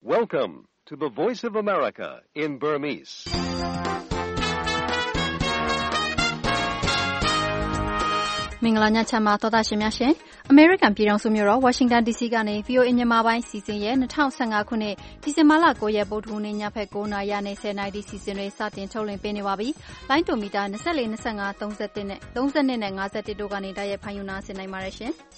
Welcome to the Voice of America in Burmese. ။မင်္ဂလာညချမ်းပါသောတာရှင်များရှင်။ American ပြည်ထောင်စုမြို့တော် Washington DC ကနေ VOA မြန်မာပိုင်းစီစဉ်ရဲ့2015ခုနှစ်ဒီဇင်ဘာလ9ရက်ဗုဒ္ဓဟူးနေ့ညဖက်9:00နာရီနဲ့10:00နာရီစီစဉ်တွေစတင်ထုတ်လွှင့်ပေးနေပါပြီ။လိုင်းတိုမီတာ24 25 31နဲ့52နဲ့51တို့ကနေတိုက်ရိုက်ဖန်ယူနာဆင်နိုင်ပါတယ်ရှင်။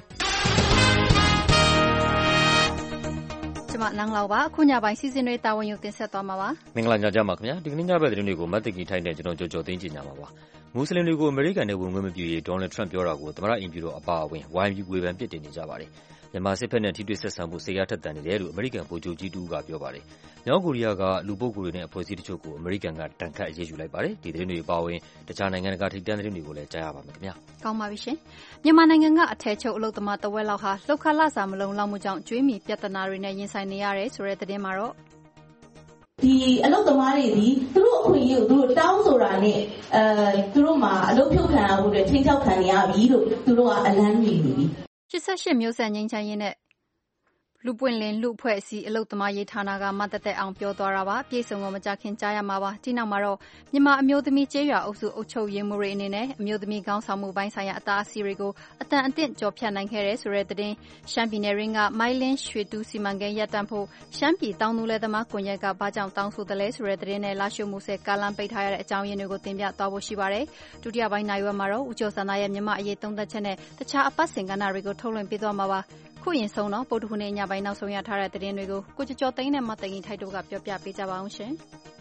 ကျမနန်းလောက်ပါအခုညပိုင်းစီစဉ်တွေတာဝန်ယူတင်ဆက်သွားမှာပါမင်္ဂလာညချမ်းပါခင်ဗျာဒီကနေ့ညဘက်သတင်းတွေကိုမတ်တကီထိုင်းတဲ့ကျွန်တော်ကြော်သိန်းချင်ကြမှာပါမွတ်စလင်တွေကိုအမေရိကန်နဲ့ဝင်ခွင့်မပြုရေးဒေါ်နယ်ထရန့်ပြောတာကိုသမ္မတအင်ဖြူတော်အပါအဝင်ဝိုင်းပြီးဝေဖန်ပစ်တင်နေကြပါတယ်မြန်မာစစ်ဖက်နဲ့ထိတွေ့ဆက်ဆံမှုစိတ်အားထက်သန်နေတယ်လို့အမေရိကန်ဗိုလ်ချုပ်ကြီးတူကပြောပါတယ်မြောက်ကိုရီးယားကလူပုဂ္ဂိုလ်တွေနဲ့အဖွဲ့အစည်းတချို့ကိုအမေရိကန်ကတန်ခတ်အရေးယူလိုက်ပါတယ်ဒီသတင်းတွေအပါအဝင်တခြားနိုင်ငံတကာထိပ်တန်းသတင်းတွေကိုလည်းကြားရပါမယ်ခင်ဗျာကောင်းပါပြီရှင်မြန်မာနိုင်ငံကအထက်ချုပ်အလုပ်သမားတဝက်လောက်ဟာလှုပ်ခါလစာမလုံလောက်မှုကြောင့်ကျွေးမီပြဿနာတွေနဲ့ရင်ဆိုင်နေရတယ်ဆိုတဲ့သတင်းမှာတော့ဒီအလုပ်သမားတွေဒီသူတို့အခွင့်အရေးကိုသူတို့တောင်းဆိုတာနဲ့သူတို့မှာအလုပ်ဖြုတ်ခံရဖို့အတွက်ချင်းချောက်ခံရပြီလို့သူတို့ကအလန်းနေပြီ 88မျိုးဆက်ငင်းချမ်းရေးနဲ့လူပွင့်လင်းလူအဖွဲ့အစည်းအလုပ်သမားရေးဌာနကမတ်တက်အောင်ပြောသွားတာပါပြည်စုံကိုမကြခင်ကြားရမှာပါဒီနောက်မှာတော့မြန်မာအမျိုးသမီးကျေးရွာအုပ်စုအုပ်ချုပ်ရေးမှူးတွေအနေနဲ့အမျိုးသမီးခေါင်းဆောင်မှုပိုင်းဆိုင်ရာအတားအဆီးတွေကိုအတန်အသင့်ကြော်ဖြတ်နိုင်ခဲ့တဲ့ဆိုတဲ့သတင်းရှမ်းပြည်နယ်ရင်းကမိုင်းလင်းရွှေတူးစီမံကိန်းရပ်တန့်ဖို့ရှမ်းပြည်တောင်သူလယ်သမားကွန်ရက်ကဘာကြောင့်တောင်းဆိုတယ်လဲဆိုတဲ့သတင်းနဲ့လာရှိုးမှုဆက်ကာလန်ပိတ်ထားရတဲ့အကြောင်းရင်းတွေကိုတင်ပြသွားဖို့ရှိပါတယ်ဒုတိယပိုင်းနိုင်ဝက်မှာတော့ဦးကျော်စန္ဒာရဲ့မြန်မာအရေးသုံးသပ်ချက်နဲ့တခြားအပတ်စဉ်ကဏ္ဍတွေကိုထုတ်လွှင့်ပေးသွားမှာပါခုရင်ဆုံးတော့ပုဒ်ခုနေ့ညပိုင်းနောက်ဆုံးရထားတဲ့သတင်းတွေကိုကိုကျော်သိန်းနဲ့မသိန်းထိုက်တို့ကပြောပြပေးကြပါအောင်ရှင်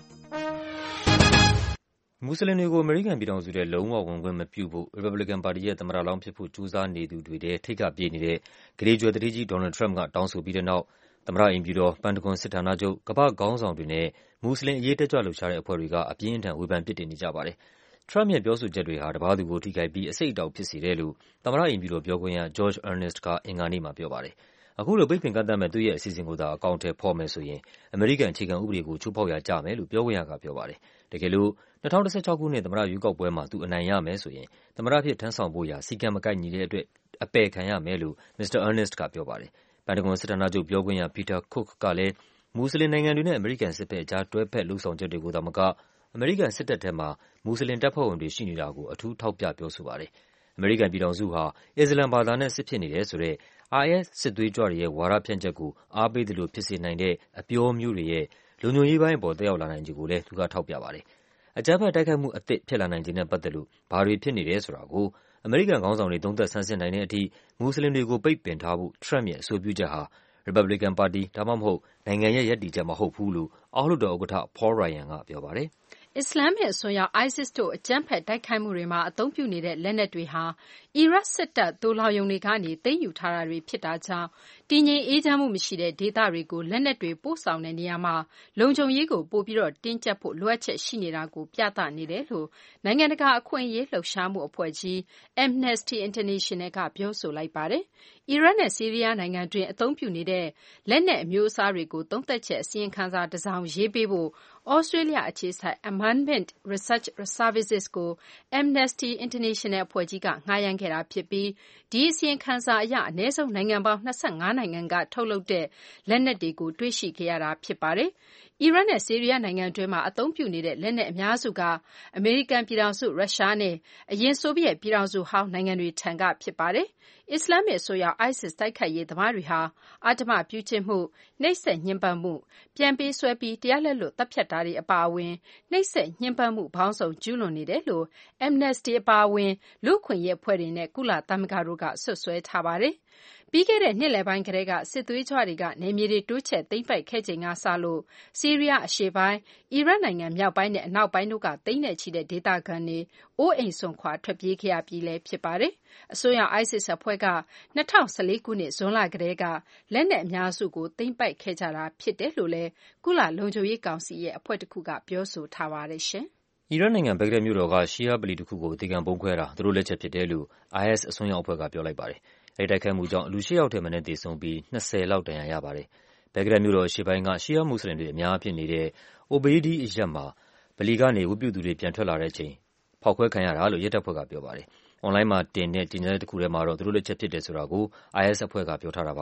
မွတ်စလင်တွေကိုအမေရိကန်ပြည်ထောင်စုထဲလုံးဝဝင်ခွင့်မပြုဖို့ Republican ပါတီရဲ့သမ္မတလောင်းဖြစ်ဖို့ကြိုးစားနေသူတွေထဲထိပ်ကပြေးနေတဲ့ဂရေကျွယ်တတိကြီးဒေါ်နယ်ထရန့်ကတောင်းဆိုပြီးတဲ့နောက်သမ္မတအိမ်ဖြူတော်ပန်တဂွန်စစ်ဌာနချုပ်ကမ္ဘာ့ခေါင်းဆောင်တွေနဲ့မွတ်စလင်အရေးတက်ကြွလှုပ်ရှားတဲ့အဖွဲ့တွေကအပြင်းအထန်ဝေဖန်ပစ်တင်နေကြပါတယ်ထရန့်ရဲ့ပြောဆိုချက်တွေဟာတပါးသူကိုထိခိုက်ပြီးအဆိပ်အတောက်ဖြစ်စေတယ်လို့သမ္မတအိမ်ဖြူတော်ပြောခွင့်ရ George Earnest ကအင်္ဂါနေ့မှာပြောပါတယ်အခုလိုပိတ်ပင်ကန့်သတ်မဲ့သူ့ရဲ့အစီအစဉ်ကိုသာအကောင့်ထဲဖော်မယ်ဆိုရင်အမေရိကန်အခြေခံဥပဒေကိုချိုးဖောက်ရာကျမယ်လို့ပြောခွင့်ရကပြောပါတယ်တကယ်လို့2016ခုနှစ်သမ္မတရွေးကောက်ပွဲမှာသူအနိုင်ရမယ်ဆိုရင်သမ္မတဖြစ်ထမ်းဆောင်ဖို့ရာစီကံမကိုက်ညီတဲ့အတွက်အပယ်ခံရမယ်လို့ Mr. Earnest ကပြောပါတယ်ပန်တဂွန်စစ်ဌာနချုပ်ပြောခွင့်ရ Peter Cook ကလည်းမွတ်စလင်နိုင်ငံတွေနဲ့အမေရိကန်စစ်ဘက်အကြားတွဲဖက်လှုပ်ဆောင်ချက်တွေကိုသာမကအမေရိကန်စစ်တပ်ထဲမှာမွတ်စလင်တပ်ဖွဲ့ဝင်တွေရှိနေတာကိုအထူးထောက်ပြပြောဆိုပါတယ်အမေရိကန်ပြည်ထောင်စုဟာအစ္စလာမ်ဘာသာနဲ့စစ်ဖြစ်နေတယ်ဆိုတဲ့ IS စစ်သွေးကြွတွေရဲ့ဝါဒဖြန့်ချက်ကိုအားပေးသလိုဖြစ်စေနိုင်တဲ့အပြောမျိုးတွေရဲ့လုံခြုံရေးပိုင်းအပေါ်သက်ရောက်လာနိုင်ခြေကိုလည်းသူကထောက်ပြပါတယ်။အကြမ်းဖက်တိုက်ခိုက်မှုအသစ်ဖြစ်လာနိုင်ခြေနဲ့ပတ်သက်လို့ဘာတွေဖြစ်နေတယ်ဆိုတာကိုအမေရိကန်ခေါင်းဆောင်တွေသုံးသပ်ဆန်းစစ်နိုင်တဲ့အထိမွတ်စလင်တွေကိုပိတ်ပင်ထားဖို့ထရန့်ရဲ့အဆိုပြုချက်ဟာ Republican ပါတီဒါမှမဟုတ်နိုင်ငံရဲ့ရပ်တည်ချက်မဟုတ်ဘူးလို့အောက်လွှတ်တော်ဥက္ကဋ္ဌ Paul Ryan ကပြောပါတယ်။အစ္စလာမ်ရဲ့အစွန်းရောက် ISIS တို့အကြမ်းဖက်တိုက်ခိုက်မှုတွေမှာအသုံးပြုနေတဲ့လက်နက်တွေဟာအီရတ်စစ်တပ်သိုလှောင်ရုံတွေကနေသိမ်းယူထားတာတွေဖြစ်တာကြောင့်တည်ငြိမ်အေးချမ်းမှုမရှိတဲ့ဒေသတွေကိုလက်နက်တွေပို့ဆောင်တဲ့နေရာမှာလုံခြုံရေးကိုပိုပြီးတင်းကျပ်ဖို့လိုအပ်ချက်ရှိနေတာကိုပြသနေတယ်လို့နိုင်ငံတကာအခွင့်အရေးလှုပ်ရှားမှုအဖွဲ့ကြီး Amnesty International ကပြောဆိုလိုက်ပါတယ်။အီရတ်နဲ့ဆီးရီးယားနိုင်ငံတွင်းအသုံးပြုနေတဲ့လက်နက်အမျိုးအစားတွေကိုသုံးသပ်ချက်အစီရင်ခံစာတစ်စောင်ရေးပေးဖို့ဩစတြေးလျအခြေစိုက် Amendment Research Services ကို Amnesty International အဖွဲ့ကြီးကငှားရမ်းခဲ့တာဖြစ်ပြီးဒီအစီရင်ခံစာအရအနည်းဆုံးနိုင်ငံပေါင်း25နိုင်ငံကထုတ်လုပ်တဲ့လက်နက်တွေကိုတွေ့ရှိခဲ့ရတာဖြစ်ပါတယ်။အီရတ်နဲ့ဆီးရီးယားနိုင်ငံတွင်းမှာအသုံးပြုနေတဲ့လက်နက်အများစုကအမေရိကန်ပြည်ထောင်စုရုရှားနဲ့အရင်ဆိုဗီယက်ပြည်ထောင်စုဟောင်းနိုင်ငံတွေထံကဖြစ်ပါတယ်။အစ္စလာမ်အစိုးရ ISIS တိုက်ခိုက်ရေးသမားတွေဟာအဓမ္မပြုကျင့်မှုနှိပ်စက်ညှဉ်းပန်းမှုပြန်ပေးဆွဲပြီးတရားလက်လွတ်တပ်ဖြတ်တာတွေအပါအဝင်နှိပ်စက်ညှဉ်းပန်းမှုပေါင်းစုံကျူးလွန်နေတယ်လို့ Amnesty အပါအဝင်လူ့အခွင့်အရေးအဖွဲ့တွေနဲ့ကုလသမဂ္ဂတို့ကစွပ်စွဲထားပါတယ်။ပြီးခဲ့တဲ့နှစ်လယ်ပိုင်းကတည်းကစစ်သွေးကြွတွေကနယ်မြေတွေတိုးချဲ့သိမ်းပိုက်ခဲ့ချိန်ကစလို့ဆီးရီးယားအရှေ့ပိုင်းအီရတ်နိုင်ငံမြောက်ပိုင်းနဲ့အနောက်ပိုင်းတို့ကသိန်းနဲ့ချီတဲ့ဒေသခံတွေအိုးအိမ်စွန့်ခွာထွက်ပြေးခဲ့ရပြီးလည်းဖြစ်ပါတယ်။အစိုးရ ISIS အဖွဲ့က2014ခုနှစ်ဇွန်လကတည်းကလက်နက်အများစုကိုသိမ်းပိုက်ခဲ့ကြတာဖြစ်တယ်လို့လည်းကုလလုံခြုံရေးကောင်စီရဲ့အဖွဲ့တစ်ခုကပြောဆိုထားပါတယ်ရှင်။အီရတ်နိုင်ငံဘဂ္ဂဒက်မြို့တော်ကရှီးယားဗလီတစ်ခုကိုအသေခံဗုံးခွဲတာသူတို့လက်ချက်ဖြစ်တယ်လို့ IS အစွန်းရောက်အဖွဲ့ကပြောလိုက်ပါတယ်။အဲဒီတိုက်ခိုက်မှုကြောင့်လူ8ယောက်ထက်မနည်းသေဆုံးပြီး20လောက်ဒဏ်ရာရပါတယ်။ဘဂ္ဂဒက်မြို့တော်အရှေ့ပိုင်းကရှီးယားမွတ်စလင်တွေအများအပြားနေတဲ့ Obeidi အရပ်မှာဗလီကနေဝတ်ပြုသူတွေပြန်ထွက်လာတဲ့အချိန်ဖောက်ခွဲခံရတာလို့ရဲတပ်ဖွဲ့ကပြောပါတယ်။ အွန်လိုင်းမှာတင်တဲ့ကြေညာချက်တစ်ခုထဲမှာတော့သူတို့လက်ချက်ဖြစ်တယ်ဆိုတာကို IS အဖွဲ့ကပြောထားတာပါ။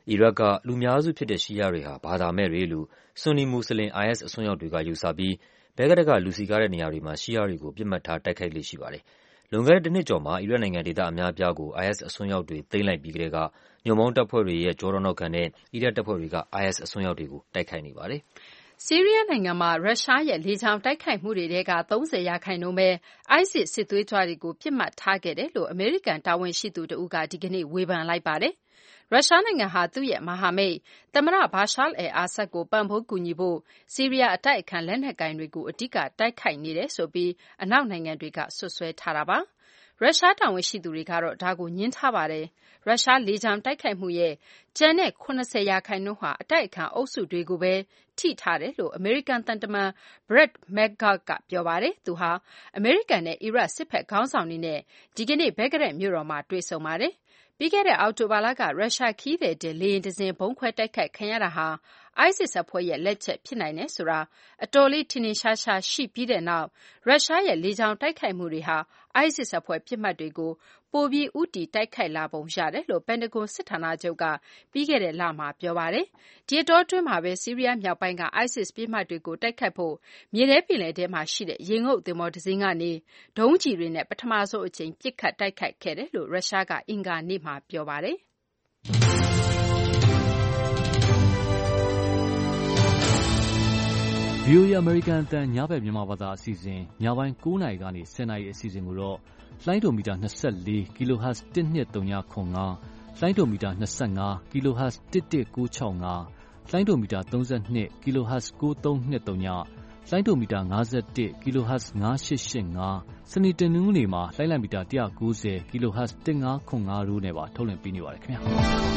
အီရတ်ကလူများစုဖြစ်တဲ့ရှီယာတွေဟာဘာသာမဲ့တွေလို့ ဆွန်နီမွတ်စလင် IS အစွန်းရောက်တွေကယူဆပြီး ဘဂ္ဂဒက်ကလူစည်ကားတဲ့နေရာတွေမှာ ရှီယာတွေကိုပစ်မှတ်ထားတိုက်ခိုက်လေ့ရှိပါတယ်။ လွန်ခဲ့တဲ့တစ်နှစ်ကျော်မှာ အီရတ်နိုင်ငံဒေသအများအပြားကို IS အစွန်းရောက်တွေသိမ်းလိုက်ပြီးကတည်းက ညွန့်ပေါင်းတပ်ဖွဲ့တွေရဲ့ကျောထောက်နောက်ခံနဲ့ အီရတ်တပ်ဖွဲ့တွေက IS အစွန်းရောက်တွေကိုတိုက်ခိုက်နေပါတယ်။ဆီးရီးယားနိုင်ငံမှာရုရှားရဲ့လေကြောင်းတိုက်ခိုက်မှုတွေထဲက 30% ပဲ ISIS စစ်သွေးကြွတွေကိုပစ်မှတ်ထားခဲ့တယ်လို့ အမေရိကန်တာဝန်ရှိသူတဦးက ဒီကနေ့ဝေဖန်လိုက်ပါတယ်။ ရုရှားနိုင်ငံဟာ သူ့ရဲ့မဟာမိတ်သမ္မတ Bashar al-Assad ကိုပံ့ပိုးကူညီဖို့ ဆီးရီးယားအတိုက်အခံလက်နက်ကိုင်တွေကို အဓိကတိုက်ခိုက်နေတယ်ဆိုပြီး အနောက်နိုင်ငံတွေကစွပ်စွဲထားတာပါ။ ရုရှားတာဝန်ရှိသူတွေကတော့ ဒါကိုငြင်းထားပါတယ်။ ရုရှားလေကြောင်းတိုက်ခိုက်မှုရဲ့ကျန်တဲ့ 70% ဟာ အတိုက်အခံအုပ်စုတွေကိုပဲထိထားတယ်လို့ အမေရိကန်သံတမန် Brett McGurk ကပြောပါတယ်။ သူဟာ အမေရိကန်နဲ့အီရတ်စစ်ဘက်ခေါင်းဆောင်တွေနဲ့ ဒီကနေ့ ဘဂ္ဂဒက်မြို့တော်မှာတွေ့ဆုံပါတယ်။ ပြီးခဲ့တဲ့အောက်တိုဘာလက ရုရှားခရီးသည်တင်လေယာဉ်တစင်းဗုံးခွဲတိုက်ခိုက်ခံရတာဟာ ISIS အဖွဲ့ရဲ့လက်ချက်ဖြစ်နိုင်တယ်ဆိုတာ အတော်လေးထင်ထင်ရှားရှားရှိပြီးတဲ့နောက် ရုရှားရဲ့လေကြောင်းတိုက်ခိုက်မှုတွေဟာ ISIS အဖွဲ့ပစ်မှတ်တွေကို ပိုပြီးဦးတည်တိုက်ခိုက်လာပုံရတယ်လို့ ပန်တဂွန်စစ်ဌာနချုပ်က ပြီးခဲ့တဲ့လမှာပြောပါတယ်။ ဒီအတောအတွင်းမှာပဲ ဆီးရီးယားမြောက်ပိုင်းက ISIS ပစ်မှတ်တွေကိုတိုက်ခိုက်ဖို့ မြေထဲပင်လယ်ထဲမှာရှိတဲ့ရေငုပ်သင်္ဘောတစင်းကနေ ဒုံးကျည်တွေနဲ့ပထမဆုံးအကြိမ်ပစ်ခတ်တိုက်ခိုက်ခဲ့တယ်လို့ ရုရှားကအင်္ဂါနေ့မှာပြောပါတယ်။ VOA အမေရိကန်အသံညဘက်မြန်မာဘာသာအစီအစဉ်ညပိုင်း9 နာရီကနေ10 နာရီအစီအစဉ်ကိုတော့လှိုင်းဒိုမီတာ24 kHz 12395 လှိုင်းဒိုမီတာ25 kHz 11965 လှိုင်းဒိုမီတာ32 kHz 9323လှိုင်းဒိုမီတာ51 kHz 9885စနေတနင်္ဂနွေမှာလှိုင်းလံမီတာ190 kHz 1505တို့နဲ့ပါထုတ်လွှင့်ပေးနေပါတယ်ခင်ဗျာ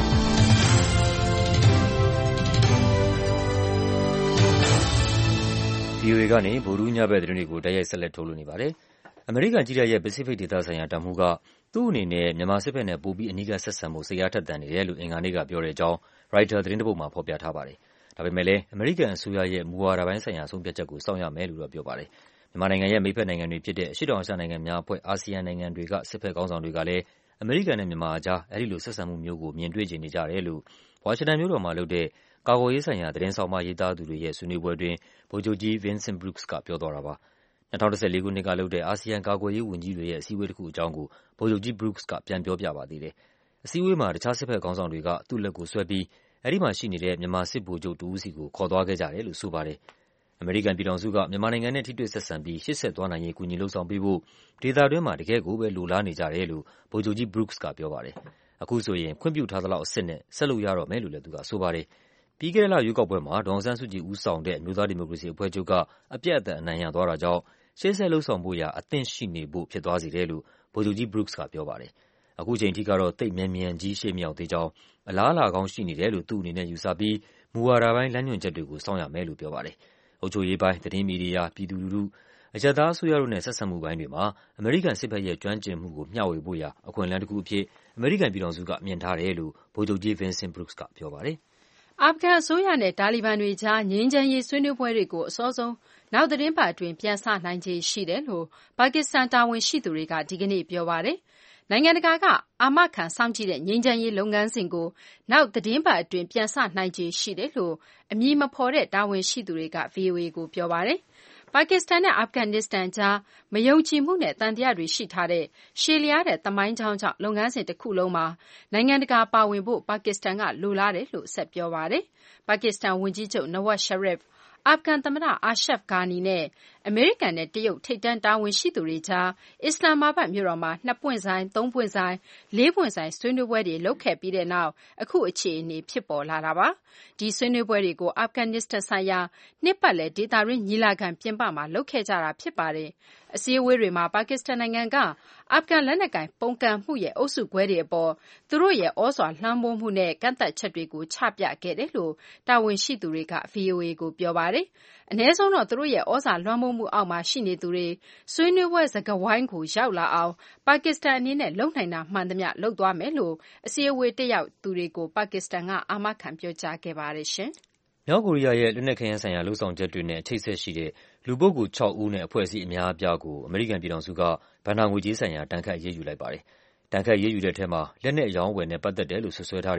VOA ကနေဗုဒ္ဓဟူးညဘက်သတင်းတွေကိုတိုက်ရိုက်ဆက်လက်ထုတ်လွှင့်နေပါတယ်။အမေရိကန်ကြည်းတပ်ရဲ့ပစိဖိတ်ဒေသဆိုင်ရာတပ်မှူးကသူ့အနေနဲ့မြန်မာစစ်ဘက်နဲ့ပိုပြီးအနီးကပ်ဆက်ဆံဖို့စိတ်အားထက်သန်နေတယ်လို့အင်္ဂါနေ့ကပြောတဲ့အကြောင်း ရိုက်တာသတင်းတစ်ပုဒ်မှာဖော်ပြထားပါတယ်။ဒါပေမဲ့လည်းအမေရိကန်အစိုးရရဲ့မူဝါဒပိုင်းဆိုင်ရာဆုံးဖြတ်ချက်ကိုစောင့်ရမယ်လို့တော့ပြောပါတယ်။မြန်မာနိုင်ငံရဲ့မိတ်ဖက်နိုင်ငံတွေဖြစ်တဲ့အရှေ့တောင်အာရှနိုင်ငံများအဖွဲ့ ASEAN နိုင်ငံတွေကစစ်ဘက်ခေါင်းဆောင်တွေကလည်းအမေရိကန်နဲ့မြန်မာအကြားအဲဒီလိုဆက်ဆံမှုမျိုးကိုမြင်တွေ့ချင်နေကြတယ်လို့ဝါရှင်တန်မြို့တော်မှာလုပ်တဲ့ကာကွယ်ရေးဆိုင်ရာသတင်းဆောင်းပါးရေးသားသူတွေရဲ့ဆွေးနွေးပွဲအတွင်းဗိုလ်ချုပ်ကြီး Vincent Brooks ကပြောသွားတာပါ။2014ခုနှစ်ကလုပ်တဲ့အာဆီယံကာကွယ်ရေးဝန်ကြီးတွေရဲ့အစည်းအဝေးတစ်ခုအကြောင်းကိုဗိုလ်ချုပ်ကြီး Brooks ကပြန်ပြောပြပါသေးတယ်။အစည်းအဝေးမှာတခြားစစ်ဘက်ခေါင်းဆောင်တွေကသူ့လက်ကိုဆွဲပြီးအဲဒီမှာရှိနေတဲ့မြန်မာစစ်ဗိုလ်ချုပ်တဦးစီကိုခေါ်သွားခဲ့ကြတယ်လို့ဆိုပါတယ်။အမေရိကန်ပြည်ထောင်စုကမြန်မာနိုင်ငံနဲ့ထိတွေ့ဆက်ဆံပြီးရှေ့ဆက်သွားနိုင်ရေးကူညီလုပ်ဆောင်ပေးဖို့ဒေသတွင်းမှာတကယ်ကိုပဲလိုလားနေကြတယ်လို့ဗိုလ်ချုပ်ကြီး Brooks ကပြောပါတယ်။အခုဆိုရင်ခွင့်ပြုထားသလောက်အဆင့်နဲ့ဆက်လုပ်ရတော့မယ်လို့လည်းသူကဆိုပါတယ်။ပြီးခဲ့တဲ့လရွေးကောက်ပွဲမှာဒေါ်အောင်ဆန်းစုကြည်ဦးဆောင်တဲ့အမျိုးသားဒီမိုကရေစီအဖွဲ့ချုပ်ကအပြတ်အသတ်အနိုင်ရသွားတာကြောင့်ရှေ့ဆက်လုပ်ဆောင်ဖို့ရာအသင့်ရှိနေဖို့ဖြစ်သွားစေတယ်လို့ဗိုလ်ချုပ်ကြီး Brooks ကပြောပါတယ်။အခုချိန်ထိကတော့သိပ်မြန်ကြီးရှေ့မရောက်သေးကြောင်းအလားအလာကောင်းရှိနေတယ်လို့သူ့အနေနဲ့ယူဆပြီးမူဝါဒပိုင်းလမ်းညွှန်ချက်တွေကိုစောင့်ရမယ်လို့ပြောပါတယ်။အုပ်ချုပ်ရေးပိုင်းသတင်းမီဒီယာပြည်သူလူထုအရပ်သားအစိုးရတို့နဲ့ဆက်ဆံမှုပိုင်းတွေမှာအမေရိကန်စစ်ဘက်ရဲ့ကျွမ်းကျင်မှုကိုမျှဝေဖို့ရာအခွင့်အလမ်းတစ်ခုအဖြစ်အမေရိကန်ပြည်ထောင်စုကမြင်ထားတယ်လို့ဗိုလ်ချုပ်ကြီး Vincent Brooks ကပြောပါတယ်။အာဖဂန်အစိုးရနဲ့တာလီဘန်တွေကြားငြိမ်းချမ်းရေးဆွေးနွေးပွဲတွေကိုအစောဆုံးနောက်သီတင်းပတ်အတွင်းပြန်စနိုင်ခြေရှိတယ်လို့ပါကစ္စတန်တာဝန်ရှိသူတွေကဒီကနေ့ပြောပါတယ်။နိုင်ငံတကာကအာမခံစောင့်ကြည့်တဲ့ငြိမ်းချမ်းရေးလုပ်ငန်းစဉ်ကိုနောက်သီတင်းပတ်အတွင်းပြန်စနိုင်ခြေရှိတယ်လို့အမည်မဖော်တဲ့တာဝန်ရှိသူတွေက VOA ကိုပြောပါတယ်။ပါကစ္စတန်နဲ့အာဖဂန်နစ္စတန်ကြားမယုံကြည်မှုနဲ့သံသယတွေရှိထားတဲ့ရှည်လျားတဲ့သမိုင်းကြောင်းကြောင့်လုပ်ငန်းစဉ်တစ်ခုလုံးမှာနိုင်ငံတကာပါဝင်ဖို့ပါကစ္စတန်ကလိုလားတယ်လို့ဆက်ပြောပါတယ်။ပါကစ္စတန်ဝန်ကြီးချုပ် Nawaz Sharif ၊အာဖဂန်သမ္မတ Ashraf Ghani နဲ့အမေရိကန်နဲ့တရုတ်ထိပ်တန်းတာဝန်ရှိသူတွေကြားအစ္စလာမ်မာဘတ်မြို့တော်မှာ2ပွင့်ဆိုင်3ပွင့်ဆိုင်4ပွင့်ဆိုင်ဆွေးနွေးပွဲတွေလုပ်ခဲ့ပြီးတဲ့နောက်အခုအခြေအနေဖြစ်ပေါ်လာတာပါ။ဒီဆွေးနွေးပွဲတွေကိုအာဖဂန်နစ္စတန်ဆိုင်ရာနှစ်ပတ်လည်ဒေသတွင်းညီလာခံပြင်ပမှာလုပ်ခဲ့ကြတာဖြစ်ပါတယ်။အစည်းအဝေးတွေမှာပါကစ္စတန်နိုင်ငံကအာဖဂန်လက်နက်ကိုင်ပုန်ကန်မှုရဲ့အုပ်စုခွဲတွေအပေါ်သူတို့ရဲ့ဩဇာလွှမ်းမိုးမှုနဲ့ကန့်သတ်ချက်တွေကိုချပြခဲ့တယ်လို့တာဝန်ရှိသူတွေက VOA ကိုပြောပါတယ်။အနည်းဆုံးတော့သူတို့ရဲ့ဩဇာလွှမ်းမိုးမှုအောက်မှာရှိနေသူတွေဆွေးနွေးပွဲစကားဝိုင်းကိုရောက်လာအောင်ပါကစ္စတန်အနေနဲ့လုပ်နိုင်တာမှန်သမျှလုပ်သွားမယ်လို့အစည်းအဝေးတက်ရောက်သူတွေကိုပါကစ္စတန်ကအာမခံပြောကြားခဲ့ပါတယ်ရှင်။မြောက်ကိုရီးယားရဲ့လက်နက်ခဲယမ်းဆိုင်ရာလုပ်ဆောင်ချက်တွေနဲ့အချိတ်အဆက်ရှိတဲ့လူပုဂ္ဂိုလ်6ဦးနဲ့အဖွဲ့အစည်းအများအပြားကိုအမေရိကန်ပြည်ထောင်စုကဘဏ္ဍာငွေကြေးဆိုင်ရာဒဏ်ခတ်အရေးယူလိုက်ပါတယ်။ဒဏ်ခတ်အရေးယူတဲ့ထဲမှာလက်နက်အရောင်းအဝယ်နဲ့ပတ်သက်တယ်လို့ဆွဆွဲထားတဲ့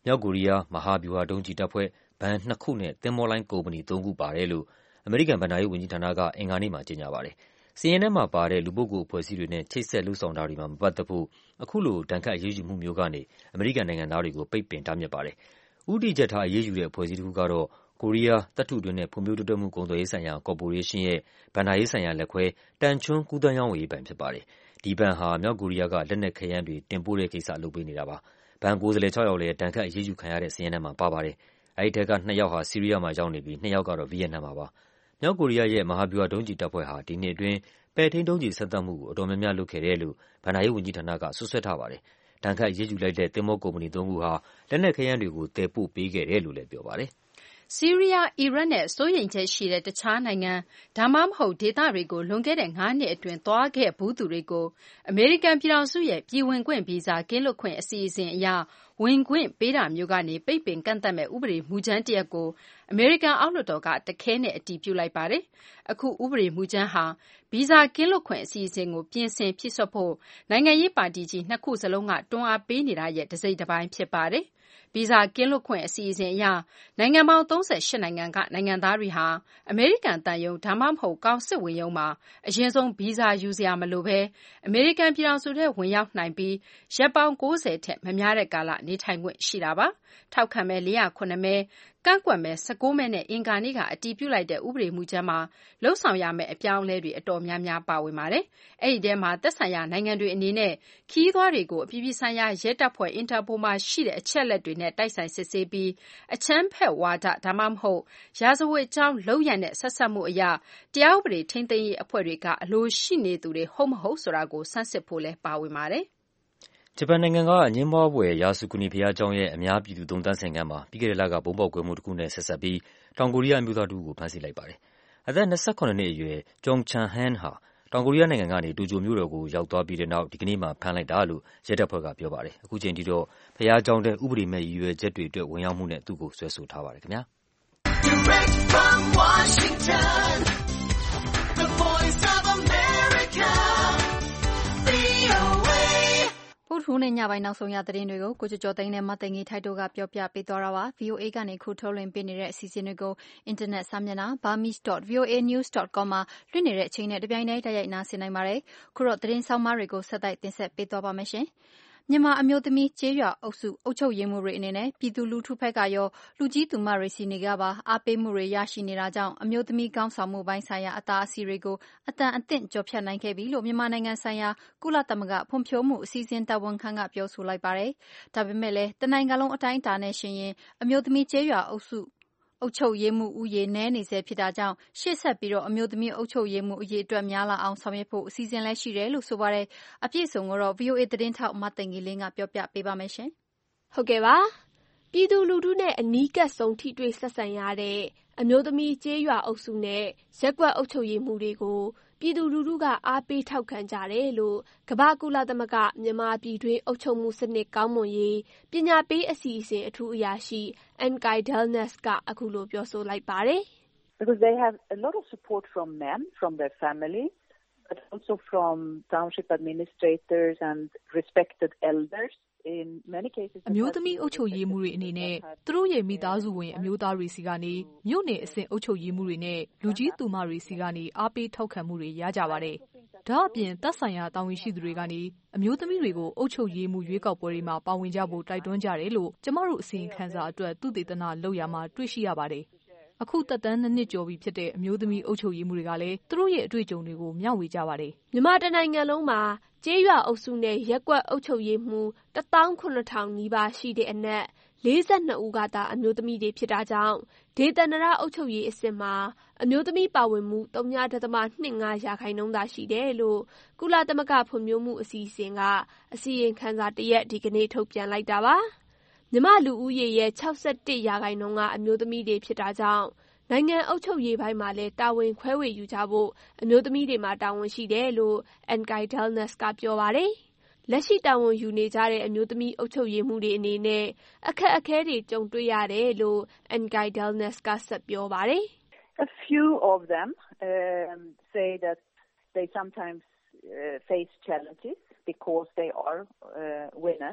မြောက်ကိုရီးယားမဟာဗျူဟာဒုံးကျည်တပ်ဖွဲ့ဘဏ်2ခုနဲ့သင်္ဘောလိုင်းကုမ္ပဏီ3ခုပါတယ်လို့အမေရိကန်ဘဏ္ဍာရေးဝန်ကြီးဌာနကအင်္ဂါနေ့မှာကြေညာပါတယ်။စာရင်းထဲမှာပါတဲ့လူပုဂ္ဂိုလ်အဖွဲ့အစည်းတွေနဲ့ချိတ်ဆက်လုပ်ဆောင်တာတွေမှာမပတ်သက်ဖို့အခုလိုဒဏ်ခတ်အရေးယူမှုမျိုးကနေအမေရိကန်နိုင်ငံသားတွေကိုပိတ်ပင်တားမြစ်ပါတယ်။ဦးတည်ချက်ထားအရေးယူတဲ့အဖွဲ့အစည်းတစ်ခုကတော့ကိုရီးယားသတ္တုတွင်းနဲ့ဖွံ့ဖြိုးတိုးတက်မှုကုန်သွယ်ရေးဆိုင်ရာကော်ပိုရေးရှင်းရဲ့ဘဏ္ဍာရေးဆိုင်ရာလက်ခွဲတန်ချွန်းကူးသန်းရောင်းဝယ်ရေးဘဏ်ဖြစ်ပါတယ်။ဒီဘဏ်ဟာမြောက်ကိုရီးယားကလက်နက်ခဲယမ်းတွေတင်ပို့တဲ့ကိစ္စလုပ်ပေးနေတာပါ။ဘဏ်ကိုယ်စားလှယ်6ယောက်လည်းဒဏ်ခတ်အရေးယူခံရတဲ့စာရင်းထဲမှာပါပါတယ်။အဲဒီထဲက2ယောက်ဟာဆီးရီးယားမှာရောက်နေပြီး2ယောက်ကတော့ဗီယက်နမ်မှာပါ။မြောက်ကိုရီးယားရဲ့မဟာဗျူဟာဒုံးကျည်တပ်ဖွဲ့ဟာဒီနှစ်အတွင်းပဲ့ထိန်းဒုံးကျည်စက်သတ်မှုကိုအတော်များများလုပ်ခဲ့တယ်လို့ဘဏ္ဍာရေးဝန်ကြီးဌာနကစွပ်စွဲထားပါတယ်။ဒဏ်ခတ်အရေးယူလိုက်တဲ့သင်္ဘောကုမ္ပဏီ3ခုဟာလက်နက်ခဲယမ်းတွေကိုသယ်ပို့ပေးခဲ့တယ်လို့လည်းပြောပါတယ်။ဆီးရီးယား၊အီရတ်နဲ့စိုးရိမ်ချက်ရှိတဲ့တခြားနိုင်ငံဒါမှမဟုတ်ဒေသတွေကိုလွန်ခဲ့တဲ့5နှစ်အတွင်းသွားခဲ့ဖူးသူတွေကိုအမေရိကန်ပြည်ထောင်စုရဲ့ပြည်ဝင်ခွင့်ဗီဇာကင်းလွတ်ခွင့်အစီအစဉ်အရဝင်ခွင့်ပေးတာမျိုးကနေပိတ်ပင်ကန့်သတ်မယ့်ဥပဒေမူကြမ်းတရပ်ကိုအမေရိကန်အောက်လွှတ်တော်ကတခဲနက်အတည်ပြုလိုက်ပါတယ်။အခုဥပဒေမူကြမ်းဟာဗီဇာကင်းလွတ်ခွင့်အစီအစဉ်ကိုပြင်ဆင်ဖြည့်စွက်ဖို့နိုင်ငံရေးပါတီကြီး2ခုစလုံးကတွန်းအားပေးနေတာရဲ့တစိတ်တပိုင်းဖြစ်ပါတယ်။ဗီဇာကင်းလွတ်ခွင့်အစီအစဉ်အရနိုင်ငံပေါင်း38နိုင်ငံကနိုင်ငံသားတွေဟာအမေရိကန်သံရုံးဒါမှမဟုတ်ကောင်စစ်ဝန်ရုံးမှာအရင်ဆုံးဗီဇာယူစရာမလိုဘဲအမေရိကန်ပြည်ထောင်စုထဲဝင်ရောက်နိုင်ပြီးရက်ပေါင်း90ထက်မများတဲ့ကာလနေထိုင်ခွင့်ရှိတာပါ။ထောက်ခံမဲ409မဲကန့်ကွက်မဲ19မဲနဲ့အင်္ဂါနေ့ကအတည်ပြုလိုက်တဲ့ဥပဒေမူကြမ်းမှာလုပ်ဆောင်ရမယ့်အပြောင်းအလဲတွေအတော်များများပါဝင်ပါတယ်။အဲဒီထဲမှာသက်ဆိုင်ရာနိုင်ငံတွေအနေနဲ့ခရီးသွားတွေကိုအပြည်ပြည်ဆိုင်ရာရဲတပ်ဖွဲ့ Interpol မှာရှိတဲ့အချက်အလက်တွေနဲ့တိုက်ဆိုင်စစ်ဆေးပြီးအကြမ်းဖက်ဝါဒဒါမှမဟုတ်ရာဇဝတ်ကြောင်းလုပ်ရပ်နဲ့ဆက်စပ်မှုအရတရားဥပဒေထိန်းသိမ်းရေးအဖွဲ့တွေကအလိုရှိနေသူတွေဟုတ်မဟုတ်ဆိုတာကိုဆန်းစစ်ဖို့လည်းပါဝင်ပါတယ်။ဂျပန်နိုင်ငံကအငြင်းပွားဖွယ်ယာဆူကူနီဘုရားကျောင်းရဲ့အများပြည်သူသုံးသပ်ဆိုင်ခန်းမှာပြီးခဲ့တဲ့လကဗုံးပေါက်ကွဲမှုတစ်ခုနဲ့ဆက်စပ်ပြီးတောင်ကိုရီးယားအမျိုးသားတစ်ဦးကိုဖမ်းဆီးလိုက်ပါတယ်။အသက်28နှစ်အရွယ် Jong Chan-han ဟာတောင်ကိုရီးယားနိုင်ငံကနေတိုကျိုမြို့တော်ကိုရောက်သွားပြီးတဲ့နောက်ဒီကနေ့မှဖမ်းလိုက်တာလို့ရဲတပ်ဖွဲ့ကပြောပါတယ်။အခုချိန်ထိတော့ဘုရားကျောင်းထဲဥပဒေမဲ့ရည်ရွယ်ချက်တွေအတွက်ဝင်ရောက်မှုနဲ့သူ့ကိုစွဲဆိုထားပါတယ်ခင်ဗျာ။ Direct from Washington, the voice of America, VOA ပုထုနဲ့ညပိုင်းနောက်ဆုံးရသတင်းတွေကိုကိုကျော်သိန်းနဲ့မသိင်ကြီးထိုက်တို့ကပြောပြပေးသွားတာပါ။ VOA ကနေခုထုတ်လွှင့်ပေးနေတဲ့အစီအစဉ်တွေကိုအင်တာနက်စာမျက်နှာ burmese.voanews.com မှာလွှင့်နေတဲ့အချိန်နဲ့တပြိုင်တည်းတိုက်ရိုက်နားဆင်နိုင်ပါတယ်။ခုတော့သတင်းဆောင်မတွေကိုဆက်တိုက်တင်ဆက်ပေးသွားပါမယ်ရှင်။မြန်မာအမျိုးသမီးကျေးရွာအုပ်စုအုပ်ချုပ်ရေးမှူးတွေအနေနဲ့ပြည်သူလူထုဘက်ကရောလူကြီးသူမတွေစီနေကပါအားပေးမှုတွေရရှိနေတာကြောင့်အမျိုးသမီးခေါင်းဆောင်မှုပိုင်းဆိုင်ရာအတားအဆီးတွေကိုအသံအသင့်ကျော်ဖြတ်နိုင်ခဲ့ပြီလို့မြန်မာနိုင်ငံဆိုင်ရာကုလသမဂ္ဂဖွံ့ဖြိုးမှုအစီအစဉ်တာဝန်ခံကပြောဆိုလိုက်ပါတယ်။ဒါပေမဲ့လည်းတနိုင်ငံလုံးအတိုင်းအတာနဲ့ရှင်ရင်အမျိုးသမီးကျေးရွာအုပ်စုအုပ်ချုပ်ရေးမှူးဦးရေနည်းနေဆဲဖြစ်တာကြောင့်ရှေ့ဆက်ပြီးအမျိုးသမီးအုပ်ချုပ်ရေးမှူးအရေအတွက်များလာအောင်ဆောင်ရွက်ဖို့အစီအစဉ်လည်းရှိတယ်လို့ဆိုပါတယ်။အပြည့်အစုံကိုတော့ VOA သတင်းထောက်မသိင်္ဂီလင်းကပြောပြပေးပါမယ်ရှင်။ဟုတ်ကဲ့ပါ။ပြည်သူလူထုနဲ့အနီးကပ်ဆုံးထိတွေ့ဆက်ဆံရတဲ့အမျိုးသမီးကျေးရွာအုပ်စုနဲ့ရပ်ကွက်အုပ်ချုပ်ရေးမှူးတွေကိုပြည်သူလူထုကအားပေးထောက်ခံကြတယ်လို့ကမ္ဘာ့ကုလသမဂ္ဂမြန်မာပြည်တွင်းအုပ်ချုပ်မှုစနစ်ကောင်းမွန်ရေးပညာပေးအစီအစဉ်အထူးအရာရှိ Nkay Delnaz ကအခုလိုပြောဆိုလိုက်ပါတယ်။ Because they have a lot of support from men, from their families, but also from township administrators and respected elders. အမျိုးသမီးအုပ်ချုပ်ရေးမှူးတွေအနေနဲ့သူတို့ရဲ့မိသားစုဝင်အမျိုးသားတွေစီကနေမြို့နယ်အဆင့်အုပ်ချုပ်ရေးမှူးတွေနဲ့လူကြီးသူမတွေစီကနေအားပေးထောက်ခံမှုတွေရကြပါတယ်။ဒါအပြင်သက်ဆိုင်ရာတာဝန်ရှိသူတွေကနေအမျိုးသမီးတွေကိုအုပ်ချုပ်ရေးမှူးရွေးကောက်ပွဲတွေမှာပါဝင်ကြဖို့တိုက်တွန်းကြတယ်လို့ကျမတို့အစီရင်ခံစာအတွက်သုတေသနလုပ်ရမှာတွေ့ရှိရပါတယ်။အခုသက်တမ်း2နှစ်ကျော်ပြီဖြစ်တဲ့အမျိုးသမီးအုပ်ချုပ်ရေးမှူးတွေကလည်းသူတို့ရဲ့အတွေ့အကြုံတွေကိုမျှဝေကြပါတယ်။မြန်မာတနိုင်ငံလုံးမှာကျေးရွာအုပ်စုနဲ့ရပ်ကွက်အုပ်ချုပ်ရေးမှူး17000နီးပါးရှိတဲ့အနက်42ဦးကသာအမျိုးသမီးတွေဖြစ်တာကြောင့်ဒေသန္တရအုပ်ချုပ်ရေးအဆင့်မှာအမျိုးသမီးပါဝင်မှု0.25% သာရှိတယ်လို့ကုလသမဂ္ဂဖွံ့ဖြိုးမှုအစီအစဉ်ကအစီရင်ခံစာတစ်ရပ်ဒီကနေ့ထုတ်ပြန်လိုက်တာပါ။မြန်မာလူဦးရေရဲ့61%ကအမျိုးသမီးတွေဖြစ်တာကြောင့်နိုင်ငံအုပ်ချုပ်ရေးပိုင်းမှာလည်းတာဝန်ခွဲဝေယူကြဖို့အမျိုးသမီးတွေမှာတာဝန်ရှိတယ်လို့ Nkay Delnaz ကပြောပါတယ်။လက်ရှိတာဝန်ယူနေကြတဲ့အမျိုးသမီးအုပ်ချုပ်ရေးမှူးတွေအနေနဲ့အခက်အခဲတွေကြုံတွေ့ရတယ်လို့ Nkay Delnaz ကဆက်ပြောပါတယ်။ A few of them say that they sometimes face challenges because they are women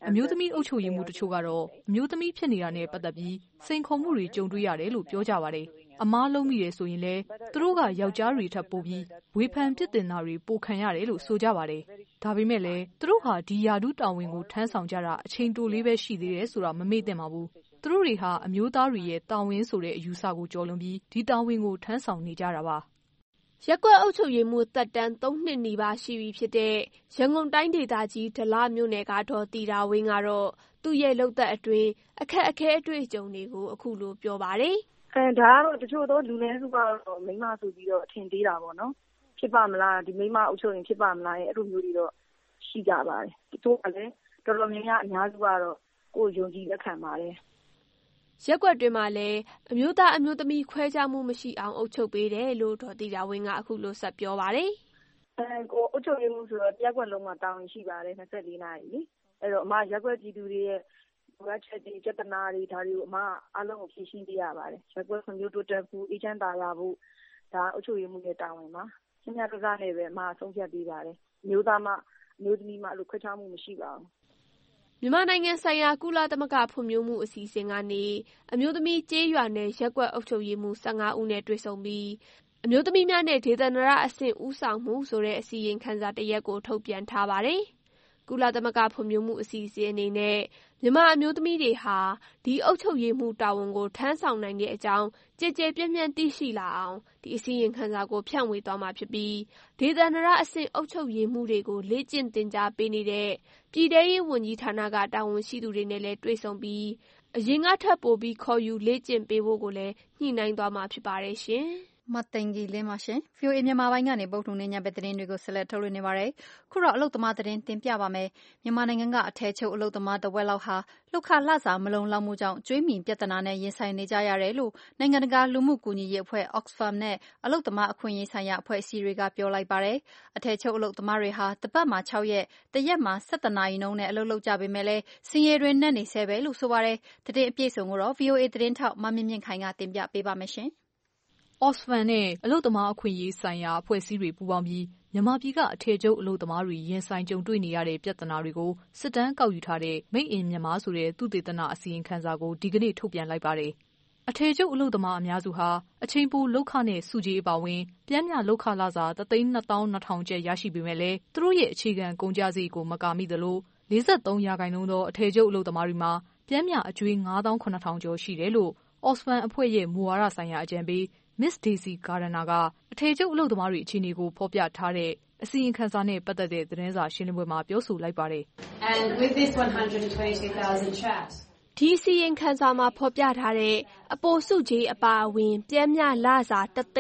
အမျိုးသမီးအုပ်ချုပ်ရေးမှူးတချို့ကတော့အမျိုးသမီးဖြစ်နေတာနဲ့ပတ်သက်ပြီးစိန်ခေါ်မှုတွေကြုံတွေ့ရတယ်လို့ပြောကြပါတယ်။အမားလုံးမိတယ်ဆိုရင်လည်းသူတို့ကယောက်ျားတွေထပ်ပိုပြီးဝေဖန်ပြစ်တင်တာတွေပိုခံရတယ်လို့ဆိုကြပါတယ်။ဒါပေမဲ့လည်းသူတို့ဟာဒီယာဒူးတာဝန်ကိုထမ်းဆောင်ကြတာအချိန်တိုလေးပဲရှိသေးတယ်ဆိုတာမမေ့သင့်ပါဘူး။သူတို့တွေဟာအမျိုးသားတွေရဲ့တာဝန်ဆိုတဲ့အယူဆကိုကျော်လွန်ပြီးဒီတာဝန်ကိုထမ်းဆောင်နေကြတာပါ။ရပ်ကွက်အုပ်ချုပ်ရေးမှူးသက်တမ်း3 နှစ်နီးပါးရှိပြီဖြစ်တဲ့ရန်ကုန်တိုင်းဒေသကြီးဒလမြို့နယ်ကဒေါ်တီတာဝင်းကတော့သူ့ရဲ့လုပ်သက်အတွင်းအခက်အခဲအတွေ့အကြုံတွေကိုအခုလိုပြောပါတယ်။ဒါကတော့တချို့သောလူနည်းစုကတော့မိန်းမဆိုပြီးတော့ထင်သေးတာပေါ့နော်။ဖြစ်ပါမလားဒီမိန်းမအုပ်ချုပ်ရင်ဖြစ်ပါမလားအဲ့လိုမျိုးတွေတော့ရှိကြပါတယ်။တချို့ကလည်းတော်တော်များများအများစုကတော့ကိုယ်ယုံကြည်လက်ခံပါတယ်။ရက်ကွက်တွင်မှာလည်းအမျိုးသားအမျိုးသမီးခွဲခြားမှုမရှိအောင်အုပ်ချုပ်ပေးတယ်လို့ဒေါ်တီတာဝင်းကအခုလိုဆက်ပြောပါတယ်။ကိုအုပ်ချုပ်ရေးမှုဆိုတော့ရက်ကွက်လုံးမှာတာဝန်ရှိပါတယ်24နာရီလေ။အဲ့တော့အမရက်ကွက်ပြည်သူတွေရဲ့လိုအပ်ချက်တွေပြဿနာတွေဒါတွေကိုအမအားလုံးကိုဖြေရှင်းပေးရပါတယ်။ရက်ကွက်ဖွံ့ဖြိုးတိုးတက်ဖို့အေးချမ်းသာယာဖို့ဒါအုပ်ချုပ်ရေးမှုရဲ့တာဝန်ပါ။ညတကားနဲ့ပဲအမဆုံးဖြတ်ပေးပါတယ်။မျိုးသားမှအမျိုးသမီးမှအဲ့လိုခွဲခြားမှုမရှိပါဘူး။မြန်မာနိုင်ငံဆိုင်ရာကုလသမဂ္ဂဖွံ့ဖြိုးမှုအစီအစဉ်ကနေအမျိုးသမီးကျေးရွာနယ်ရက်ကွက်အုပ်ချုပ်ရေးမှူး15ဦးနဲ့တွေ့ဆုံပြီးအမျိုးသမီးများနဲ့ဒေသန္တရအဆင့်ဦးဆောင်မှုဆိုတဲ့အစီရင်ခံစာတစ်ရပ်ကိုထုတ်ပြန်ထားပါတယ်။ကုလသမဂ္ဂဖွံ့ဖြိုးမှုအစီအစဉ်အနေနဲ့မြန်မာအမျိုးသမီးတွေဟာဒီအုပ်ချုပ်ရေးမှူးတာဝန်ကိုထမ်းဆောင်နိုင်တဲ့အကြောင်းကြည်ကြဲပြန့်ပြန့်သိရှိလာအောင်ဒီအစီရင်ခံစာကိုဖြန့်ဝေသွားမှာဖြစ်ပြီးဒေသန္တရအဆင့်အုပ်ချုပ်ရေးမှူးတွေကိုလေ့ကျင့်သင်ကြားပေးနေတဲ့ပြည်ထရေးဝန်ကြီးဌာနကတာဝန်ရှိသူတွေနဲ့လည်းတွေ့ဆုံပြီးအရင်ကထပ်ပိုပြီးခေါ်ယူလေ့ကျင့်ပေးဖို့ကိုလည်းညှိနှိုင်းသွားမှာဖြစ်ပါတယ်ရှင်။မသိင်ကြီးလင်းပါရှင်။ VOA မြန်မာပိုင်းကနေပုဂ္ဂိုလ်ညဘက်သတင်းတွေကိုဆက်လက်ထုတ်လွှင့်နေပါတယ်။ခုတော့အလုပ်သမားသတင်းတင်ပြပါမယ်။မြန်မာနိုင်ငံကအထည်ချုပ်အလုပ်သမားတဝက်လောက်ဟာလုပ်ခလစာမလုံလောက်မှုကြောင့်ကြွေးမြီပြဿနာနဲ့ရင်ဆိုင်နေကြရတယ်လို့နိုင်ငံတကာလူမှုကူညီရေးအဖွဲ့ Oxfam နဲ့အလုပ်သမားအခွင့်အရေးဆိုင်ရာအဖွဲ့အစည်းတွေကပြောလိုက်ပါတယ်။အထည်ချုပ်အလုပ်သမားတွေဟာတစ်ပတ်မှာ6ရက်၊တစ်ရက်မှာ17နာရီနှုန်းနဲ့အလုပ်လုပ်ကြပေမဲ့လည်းဆင်းရဲတွင်နှက်နေဆဲပဲလို့ဆိုပါတယ်။သတင်းအပြည့်အစုံကိုတော့ VOA သတင်းထောက်မမြင့်မြင့်ခိုင်ကတင်ပြပေးပါမယ်ရှင်။ Oxfam နဲ့အလုပ်သမားအခွင့်အရေးဆိုင်ရာအဖွဲ့အစည်းတွေပူးပေါင်းပြီးမြန်မာပြည်ကအထည်ချုပ်အလုပ်သမားတွေရင်ဆိုင်ကြုံတွေ့နေရတဲ့ပြဿနာတွေကိုစစ်တမ်းကောက်ယူထားတဲ့ Made in Myanmar ဆိုတဲ့သုတေသနအစီရင်ခံစာကိုဒီကနေ့ထုတ်ပြန်လိုက်ပါတယ်။အထည်ချုပ်အလုပ်သမားအများစုဟာအချိန်ပိုလုပ်ခနဲ့စုကြေးအပါအဝင်ပျမ်းမျှလုပ်ခလစာ1,220,000 ကျပ်ရရှိပေမဲ့လည်းသူတို့ရဲ့အခြေခံကုန်ကျစရိတ်ကိုမကာမိသလို43%သောအထည်ချုပ်အလုပ်သမားတွေမှာပျမ်းမျှအကြွေး9,700 ကျော်ရှိတယ်လို့ Oxfam အဖွဲ့ရဲ့မူဝါဒဆိုင်ရာအကြံပေးMiss Daisy Gardner ကအထည်ချုပ်အလုပ်သမားတွေအခြေအနေကိုဖော်ပြထားတဲ့အစီရင်ခံစာနဲ့ပတ်သက်တဲ့သတင်းစာရှင်းလင်းပွဲမှာပြောဆိုလိုက်ပါတယ်။ And with this 122,000 traps ဒီအစီရင်ခံစာမှာဖော်ပြထားတဲ့အပိုစုကြီးအပါအဝင်ပျမ်းမျှလစာ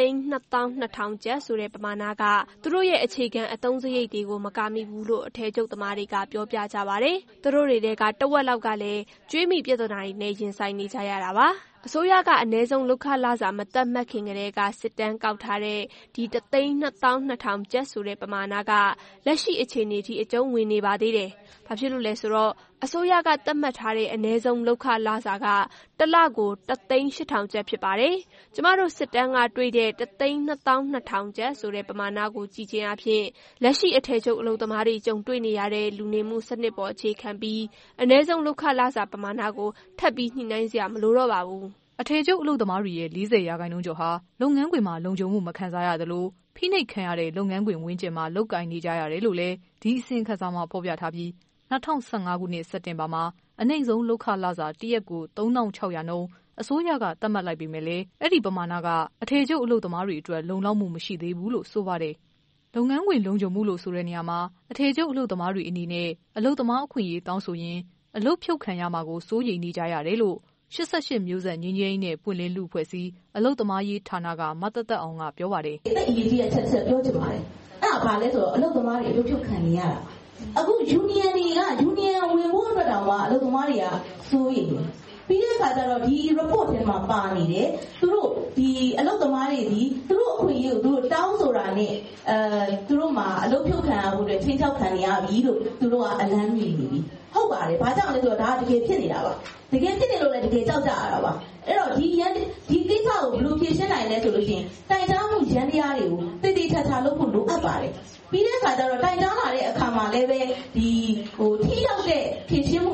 1,220,000 ကျပ်ဆိုတဲ့ပမာဏကသူတို့ရဲ့အခြေခံအသုံးစရိတ်တွေကိုမကာမိဘူးလို့အထည်ချုပ်သမားတွေကပြောပြကြပါတယ်။သူတို့တွေကတဝက်လောက်ကလည်းကြွေးမြီပြဿနာတွေနဲ့ရင်ဆိုင်နေကြရတာပါ။အစိုးရကအနည်းဆုံးလုပ်ခလစာမသတ်မှတ်ခင်ကတည်းကစစ်တမ်းကောက်ထားတဲ့ဒီ1,220,000 ကျပ်ဆိုတဲ့ပမာဏကလက်ရှိအခြေအနေထိအကျုံးဝင်နေပါသေးတယ်။ဘာဖြစ်လို့လဲဆိုတော့အစိုးရကသတ်မှတ်ထားတဲ့အနည်းဆုံးလုပ်ခလစာကတစ်လကို1,800,000 ကျပ်ဖြစ်ပါတယ်။ကျမတို့စစ်တမ်းကတွေ့တဲ့1,220,000 ကျပ်ဆိုတဲ့ပမာဏကိုကြည့်ခြင်းအပြင်လက်ရှိအထည်ချုပ်အလုပ်သမားတွေကြုံတွေ့နေရတဲ့လူနေမှုစနစ်ပေါ်အခြေခံပြီးအနည်းဆုံးလုပ်ခလစာပမာဏကိုထပ်ပြီးညှိနှိုင်းစရာမလိုတော့ပါဘူး။အထည်ချုပ်အလုပ်သမားတွေရဲ့40%ကျော်ဟာလုပ်ငန်းခွင်မှာလုံခြုံမှုမခံစားရသလိုဖိနှိပ်ခံရတဲ့လုပ်ငန်းခွင်ဝန်းကျင်မှာလုပ်ကိုင်နေကြရတယ်လို့လည်းဒီအစီရင်ခံစာမှာဖော်ပြထားပြီး2015ခုနှစ်စက်တင်ဘာမှာအနှိမ့်ဆုံးလုပ်ခလစာတစ်ရက်ကို3,600 နှုန်းအစိုးရကသတ်မှတ်လိုက်ပေမဲ့လည်းအဲ့ဒီပမာဏကအထည်ချုပ်အလုပ်သမားတွေအတွက်လုံလောက်မှုမရှိသေးဘူးလို့ဆိုပါတယ်။လုပ်ငန်းခွင်လုံခြုံမှုလို့ဆိုတဲ့နေရာမှာအထည်ချုပ်အလုပ်သမားတွေအနေနဲ့အလုပ်သမားအခွင့်အရေးတောင်းဆိုရင်အလုပ်ဖြုတ်ခံရမှာကိုစိုးရိမ်နေကြရတယ်လို့88မျိုးဆက်ငင်းငင်းနဲ့ပွင့်လင်းလူဖွဲ့စည်းအလုပ်သမားရေးဌာနကမတသက်အောင်ကပြောပါတယ်။အဲ့ဒီအရေးကြီးတဲ့ချက်ပြောချင်ပါတယ်။အဲ့ဒါဘာလဲဆိုတော့အလုပ်သမားတွေအလုပ်ဖြုတ်ခံနေရတာ။အခု union ဝင်ဖို့အတွက်တောင်မှအလုပ်သမားတွေကစိုးရိမ်တယ်။ပြီးတဲ့အခါကျတော့ဒီ report ထဲမှာပါနေတယ်သူတို့ဒီအလုပ်သမားတွေဒီသူတို့အခွင့်အရေးကိုသူတို့တောင်းဆိုတာနဲ့သူတို့မှာအလုပ်ဖြုတ်ခံရဖို့အတွက်ချင်းချောက်ခံရပြီလို့သူတို့ကအလန်းမြည်နေပြီဟုတ်ပါတယ်ဘာကြောင့်လဲဆိုတော့ဒါကတကယ်ဖြစ်နေတာပါတကယ်ဖြစ်နေလို့လည်းတကယ်ကြောက်ကြရတာပါအဲ့တော့ဒီကိစ္စကိုဘယ်လိုဖြေရှင်းနိုင်လဲဆိုလို့ရှိရင်တိုင်ကြားမှုရန်တရားတွေကိုတိတိကျကျလုပ်ဖို့လိုအပ်ပါတယ်ပြီးတဲ့အခါကျတော့တိုင်ကြားလာတဲ့အခါမှာလည်းပဲဒီထိရောက်တဲ့ဖြေရှင်းမှု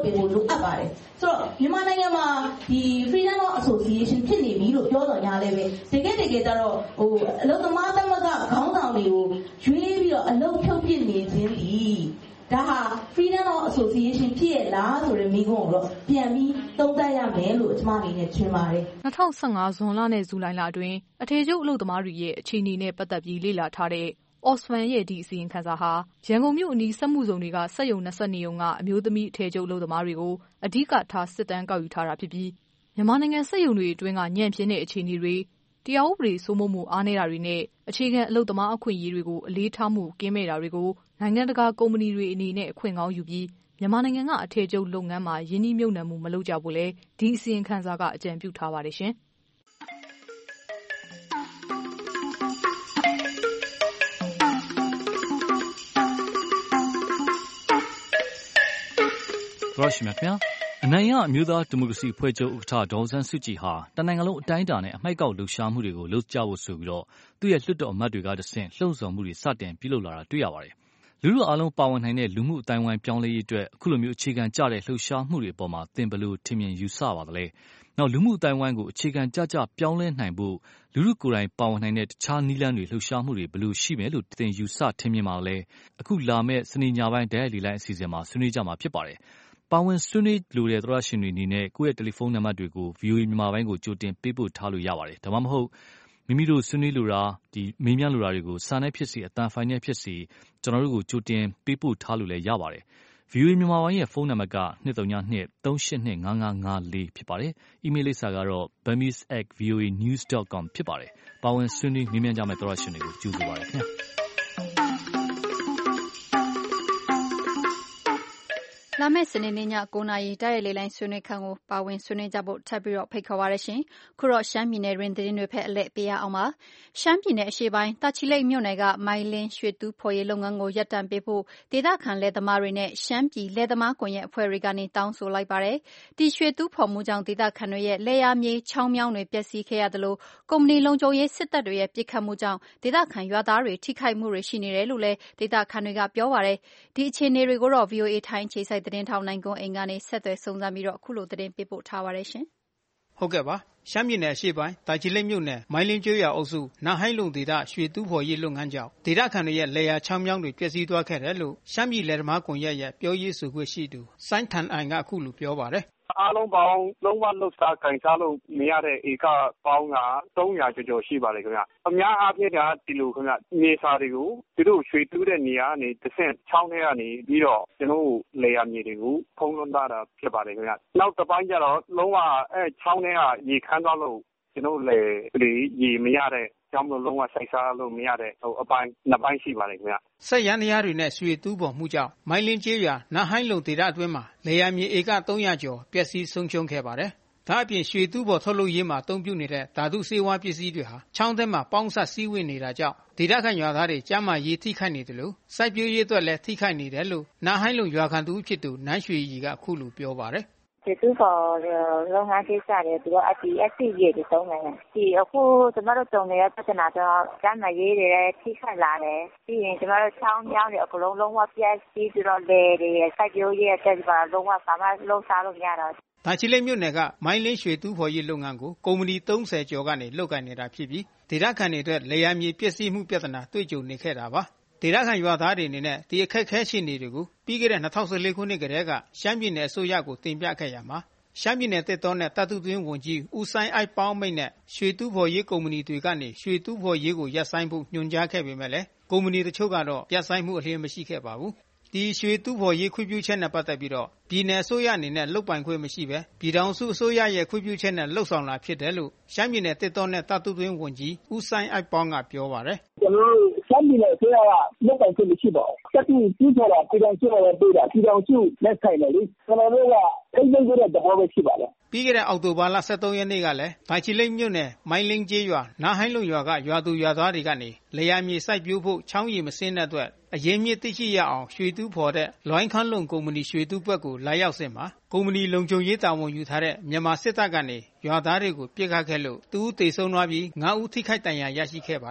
ပေးဖို့လိုအပ်ပါတယ်ဆိုတော့မြန်မာနိုင်ငံမှာဒီ Freedom of Association ဖြစ်နေပြီလို့ပြောတော့ညာလည်းပဲတကယ်ကြတော့အလုပ်သမားသမဂ္ဂခေါင်းဆောင်တွေကိုရွေးပြီးတော့အလုပ်ဖြုတ်ပစ်နေခြင်းဒီဒါဟာ Freedom of Association ဖြစ်ရလားဆိုတဲ့မိကုန်းကိုတော့ပြန်ပြီးသုံးသပ်ရမယ်လို့ကျွန်မအနေနဲ့ထင်ပါတယ် 2015ဇွန်လနဲ့ဇူလိုင်လအတွင်းအထည်ချုပ်အလုပ်သမားတွေရဲ့အခြေအနေနဲ့ပတ်သက်ပြီးလေ့လာထားတဲ့ Oxfam ရဲ့ဒီအစီရင်ခံစာဟာရန်ကုန်မြို့အနီးစက်မှုဇုံတွေကစက်ရုံ22ရုံကအမျိုးသမီးအထည်ချုပ်အလုပ်သမားတွေကိုအဓိကထားစစ်တမ်းကောက်ယူထားတာဖြစ်ပြီးမြန်မာနိုင်ငံစက်ရုံတွေအတွင်းကညံ့ဖျင်းတဲ့အခြေအနေတွေတရားဥပဒေစိုးမိုးမှုအားနည်းတာတွေနဲ့အခြေခံအလုပ်သမားအခွင့်အရေးတွေကိုအလေးထားမှုကင်းမဲ့တာတွေကိုနိုင်ငံတကာကုမ္ပဏီတွေအနေနဲ့အခွင့်ကောင်းယူပြီးမြန်မာနိုင်ငံကအထည်ချုပ်လုပ်ငန်းမှာယင်းနှိမ့်မြုပ်နှံမှုမလုပ်ကြဖို့လဲဒီအစီရင်ခံစာကအကြံပြုထားပါတယ်ရှင်ရရှိမြတ်များအနိုင်ရအမျိုးသားဒီမိုကရေစီဖွဲ့ချုပ်ဥက္ကဋ္ဌဒေါ်စန်းစုကြည်ဟာတနိုင်ငံလုံးအတိုင်းအတာနဲ့အမိုက်ကောက်လှုပ်ရှားမှုတွေကိုလှုပ်ကြဖို့ဆိုပြီးတော့သူ့ရဲ့လွှတ်တော်အမတ်တွေကတဆင့်လှုံ့ဆော်မှုတွေစတင်ပြုလုပ်လာတာတွေ့ရပါတယ်။လူထုအားလုံးပါဝင်နိုင်တဲ့လူမှုအတိုင်းအဝိုင်းပြောင်းလဲရေးအတွက်အခုလိုမျိုးအခြေခံကျတဲ့လှုပ်ရှားမှုတွေအပေါ်မှာသင်ဘယ်လိုထင်မြင်ယူဆပါသလဲ။နောက်လူမှုအတိုင်းအဝိုင်းကိုအခြေခံကျပြောင်းလဲနိုင်ဖို့လူထုကိုယ်တိုင်ပါဝင်နိုင်တဲ့တခြားနည်းလမ်းတွေလှုပ်ရှားမှုတွေဘယ်လိုရှိမယ်လို့သင်ယူဆထင်မြင်ပါလဲ။အခုလာမယ့်စနေညပိုင်းဒဲလီလိုင်းအစီအစဉ်မှာဆွေးနွေးကြမှာဖြစ်ပါတယ်။ပါဝင်ဆွေးနွေးလိုတဲ့သောရရှင်တွေအနေနဲ့ကိုယ့်ရဲ့တယ်လီဖုန်းနံပါတ်တွေကို VOA မြန်မာပိုင်းကိုကြိုတင်ပေးပို့ထားလို့ရပါတယ်။ဒါမှမဟုတ်မိမိတို့ဆွေးနွေးလိုတာမေးမြန်းလိုတာတွေကိုစာနဲ့ဖြစ်စေအသံဖိုင်နဲ့ဖြစ်စေကျွန်တော်တို့ကိုကြိုတင်ပေးပို့ထားလို့လည်းရပါတယ်။ VOA မြန်မာပိုင်းရဲ့ဖုန်းနံပါတ်က232382554ဖြစ်ပါတယ်။ အီးမေးလ်လိပ်စာကတော့ burmese@voanews.com ဖြစ်ပါတယ်။ပါဝင်ဆွေးနွေးမေးမြန်းကြမယ့်သောရရှင်တွေကိုကြိုဆိုပါရစေခင်ဗျာ။လာမယ့်စနေနေ့ည9:00နာရီတိုက်ရိုက်လေလိုင်းဆွေးနွေးခန်းကိုပါဝင်ဆွေးနွေးကြဖို့ထပ်ပြီးတော့ဖိတ်ခေါ်ပါရရှင်။ခုတော့ရှမ်းပြည်နယ်တွင်သတင်းတွေဖက်အလက်ပေးရအောင်ပါ။ရှမ်းပြည်နယ်အရှေ့ပိုင်းတာချီလိတ်မြို့နယ်ကမိုင်းလင်းရွှေတူးဖော်ရေးလုပ်ငန်းကိုရပ်တန့်ပေးဖို့ဒေသခံလယ်သမားတွေနဲ့ရှမ်းပြည်လယ်သမားကွန်ရက်အဖွဲ့တွေကနေတောင်းဆိုလိုက်ပါတယ်။ဒီရွှေတူးဖော်မှုကြောင့်ဒေသခံတွေရဲ့လယ်ယာမြေချောင်းမြောင်းတွေပျက်စီးခဲ့ရသလိုကုမ္ပဏီလုံခြုံရေးစစ်တပ်တွေရဲ့ပစ်ခတ်မှုကြောင့်ဒေသခံရွာသားတွေထိခိုက်မှုတွေရှိနေတယ်လို့လည်းဒေသခံတွေကပြောပါတယ်။ဒီအခြေအနေတွေကိုတော့ VOA ထိုင်းခြေစိုက်သတင်းထောက်နိုင်ကွန်းအိမ်ကနေဆက်သွယ်စုံစမ်းပြီးတော့အခုလိုသတင်းပေးပို့ထားပါတယ်ရှင်။ဟုတ်ကဲ့ပါရှမ်းပြည်နယ်အရှေ့ပိုင်းတာချီလိတ်မြို့နယ်မိုင်းလင်းကျွော်အုပ်စုနာဟိုင်းလုံဒေသရွှေတူးဖော်ရေးလုပ်ငန်းကြောင့်ဒေသခံတွေရဲ့လယ်ယာချောင်းမြောင်းတွေပျက်စီးသွားခဲ့တယ်လို့ရှမ်းပြည်လယ်သမားကွန်ရက်ရဲ့ပြောရေးဆိုခွင့်ရှိသူစိုင်းထန်အိုင်ကအခုလိုပြောပါတယ်အားလုံးပေါင်းလုံးဝလှုပ်ရှားကင်စားလို့မရတဲ့ဧကပေါင်းက300ကျော်ရှိပါတယ်ခင်ဗျ။အများအားဖြင့်ကဒီလိုခင်ဗျမြေစာတွေကိုသူတို့ရွှေတူးတဲ့နေရာကနေတစ်ဆင့်ချောင်းထဲကနေပြီးတော့ကျွန်တော်လေယာမြေတွေကိုဖုံးလွှမ်းတာဖြစ်ပါတယ်ခင်ဗျ။နောက်တစ်ပိုင်းကျတော့လုံးဝချောင်းထဲကရေခမ်းသွားလို့ကျွန်တော်လေရေမရတဲ့ကြောင့်လုံးဝဆိုင်စားလို့မရတဲ့အပိုင်းနှစ်ပိုင်းရှိပါတယ်ခင်ဗျ။ဆက်ရန်တရားတွေနဲ့ရွှေတူးပေါ်မှုကြောင့်မိုင်းလင်းကျေးရွာနာဟိုင်းလုံဒေသအတွင်းမှာလေယာမြေဧက300ကျော်ပျက်စီးဆုံးရှုံးခဲ့ပါတယ်။ဒါအပြင်ရွှေတူးပေါ်ထုတ်လုပ်ရေးမှာအသုံးပြုနေတဲ့ဓာတုဆေးဝါးပစ္စည်းတွေဟာချောင်းထဲမှာပေါင်းစပ်စည်းဝေးနေတာကြောင့်ဒေသခံရွာသားတွေကျန်းမာရေးထိခိုက်နေတယ်လို့စိုက်ပျိုးရေးအတွက်လည်းထိခိုက်နေတယ်လို့နာဟိုင်းလုံရွာခံသူဖြစ်သူနန်းရွှေရီကအခုလိုပြောပါတယ်ရွှေတူးဖော်လုပ်ငန်းကိစ္စတွေသူတို့အစီရေတွေသုံးတယ်ဒီအခုကျွန်တော်တို့တုံနေတဲ့ပြဿနာတော့ကျန်းမာရေးတွေထိခိုက်လာတယ်ပြီးရင်ကျွန်တော်တို့ချောင်းမြောင်းတွေအကုန်လုံးဝပြက်စီးပြီးတော့လေတွေစိုက်ပျိုးရေးအတွက်ပါလုံးဝဘာမှလုံးစားလို့မရတော့ဒါချီလိတ်မြို့နယ်ကမိုင်းလင်းရွှေတူးဖော်ရေးလုပ်ငန်းကိုကုမ္ပဏီ30ကျော်ကနေလုပ်ကိုင်နေတာဖြစ်ပြီးဒေသခံတွေအတွက်လေယာမြေပျက်စီးမှုပြဿနာတွေ့ကြုံနေခဲ့တာပါဒေသခံရွာသားတွေအနေနဲ့ဒီအခက်ခဲရှိနေတွေကိုပြီးခဲ့တဲ့2014ခုနှစ်ကတည်းကရှမ်းပြည်နယ်အစိုးရကိုတင်ပြခဲ့ရမှာရှမ်းပြည်နယ်တစ်တော်နဲ့တပ်သူသွင်းဝန်ကြီးဦးဆိုင်အိုက်ပေါင်းမိတ်နဲ့ရွှေတူးဖော်ရေးကုမ္ပဏီတွေကနေရွှေတူးဖော်ရေးကိုရပ်ဆိုင်းဖို့ညွှန်ကြားခဲ့ပေမဲ့လည်းကုမ္ပဏီတချို့ကတော့ရပ်ဆိုင်းမှုအလျှင်းမရှိခဲ့ပါဘူးဒီရွှေတူးဖော်ရေးခွင့်ပြုချက်နဲ့ပတ်သက်ပြီးတော့ပြည်နယ်အစိုးရအနေနဲ့လုပ်ပိုင်ခွင့်မရှိပဲပြည်ထောင်စုအစိုးရရဲ့ခွင့်ပြုချက်နဲ့လှုပ်ဆောင်လာဖြစ်တယ်လို့ရှမ်းပြည်နယ်တစ်တော်နဲ့တပ်သူသွင်းဝန်ကြီးဦးဆိုင်အိုက်ပေါင်းကပြောပါတယ်ကျွန်တော်တို့ရှမ်းပြည်နယ်အစိုးရကလုပ်ပိုင်ခွင့်မရှိပါဘူး။တပ်ပြီးပြည်ထောင်စုပြည်ထောင်စုနဲ့ပြည်ထောင်စုလက်ဆိုင်တယ်လေကျွန်တော်တို့ကအိမ်လုံးတဲ့သဘောပဲရှိပါတယ်ပြီးခဲ့တဲ့အောက်တိုဘာလ23ရက်နေ့ကလည်းဒါချီလိတ်မြို့နယ်မိုင်းလင်းကျေးရွာနာဟိုင်းလုံရွာကရွာသူရွာသားတွေကနေလေယာမြေစိုက်ပျိုးဖို့ချောင်းရည်မစင်းတဲ့အတွက်အရင်မြစ်သိရှိရအောင်ရွှေတူးဖော်တဲ့လွိုင်းခန်းလုံကုမ္ပဏီရွှေတူးဘက်ကိုလာရောက်စဉ်မှာကုမ္ပဏီလုံခြုံရေးတာဝန်ယူထားတဲ့မြန်မာစစ်တပ်ကနေရွာသားတွေကိုပြစ်ခတ်ခဲ့လို့2ဦးသေဆုံးသွားပြီး9ဦးထိခိုက်ဒဏ်ရာရရှိခဲ့ပါတယ်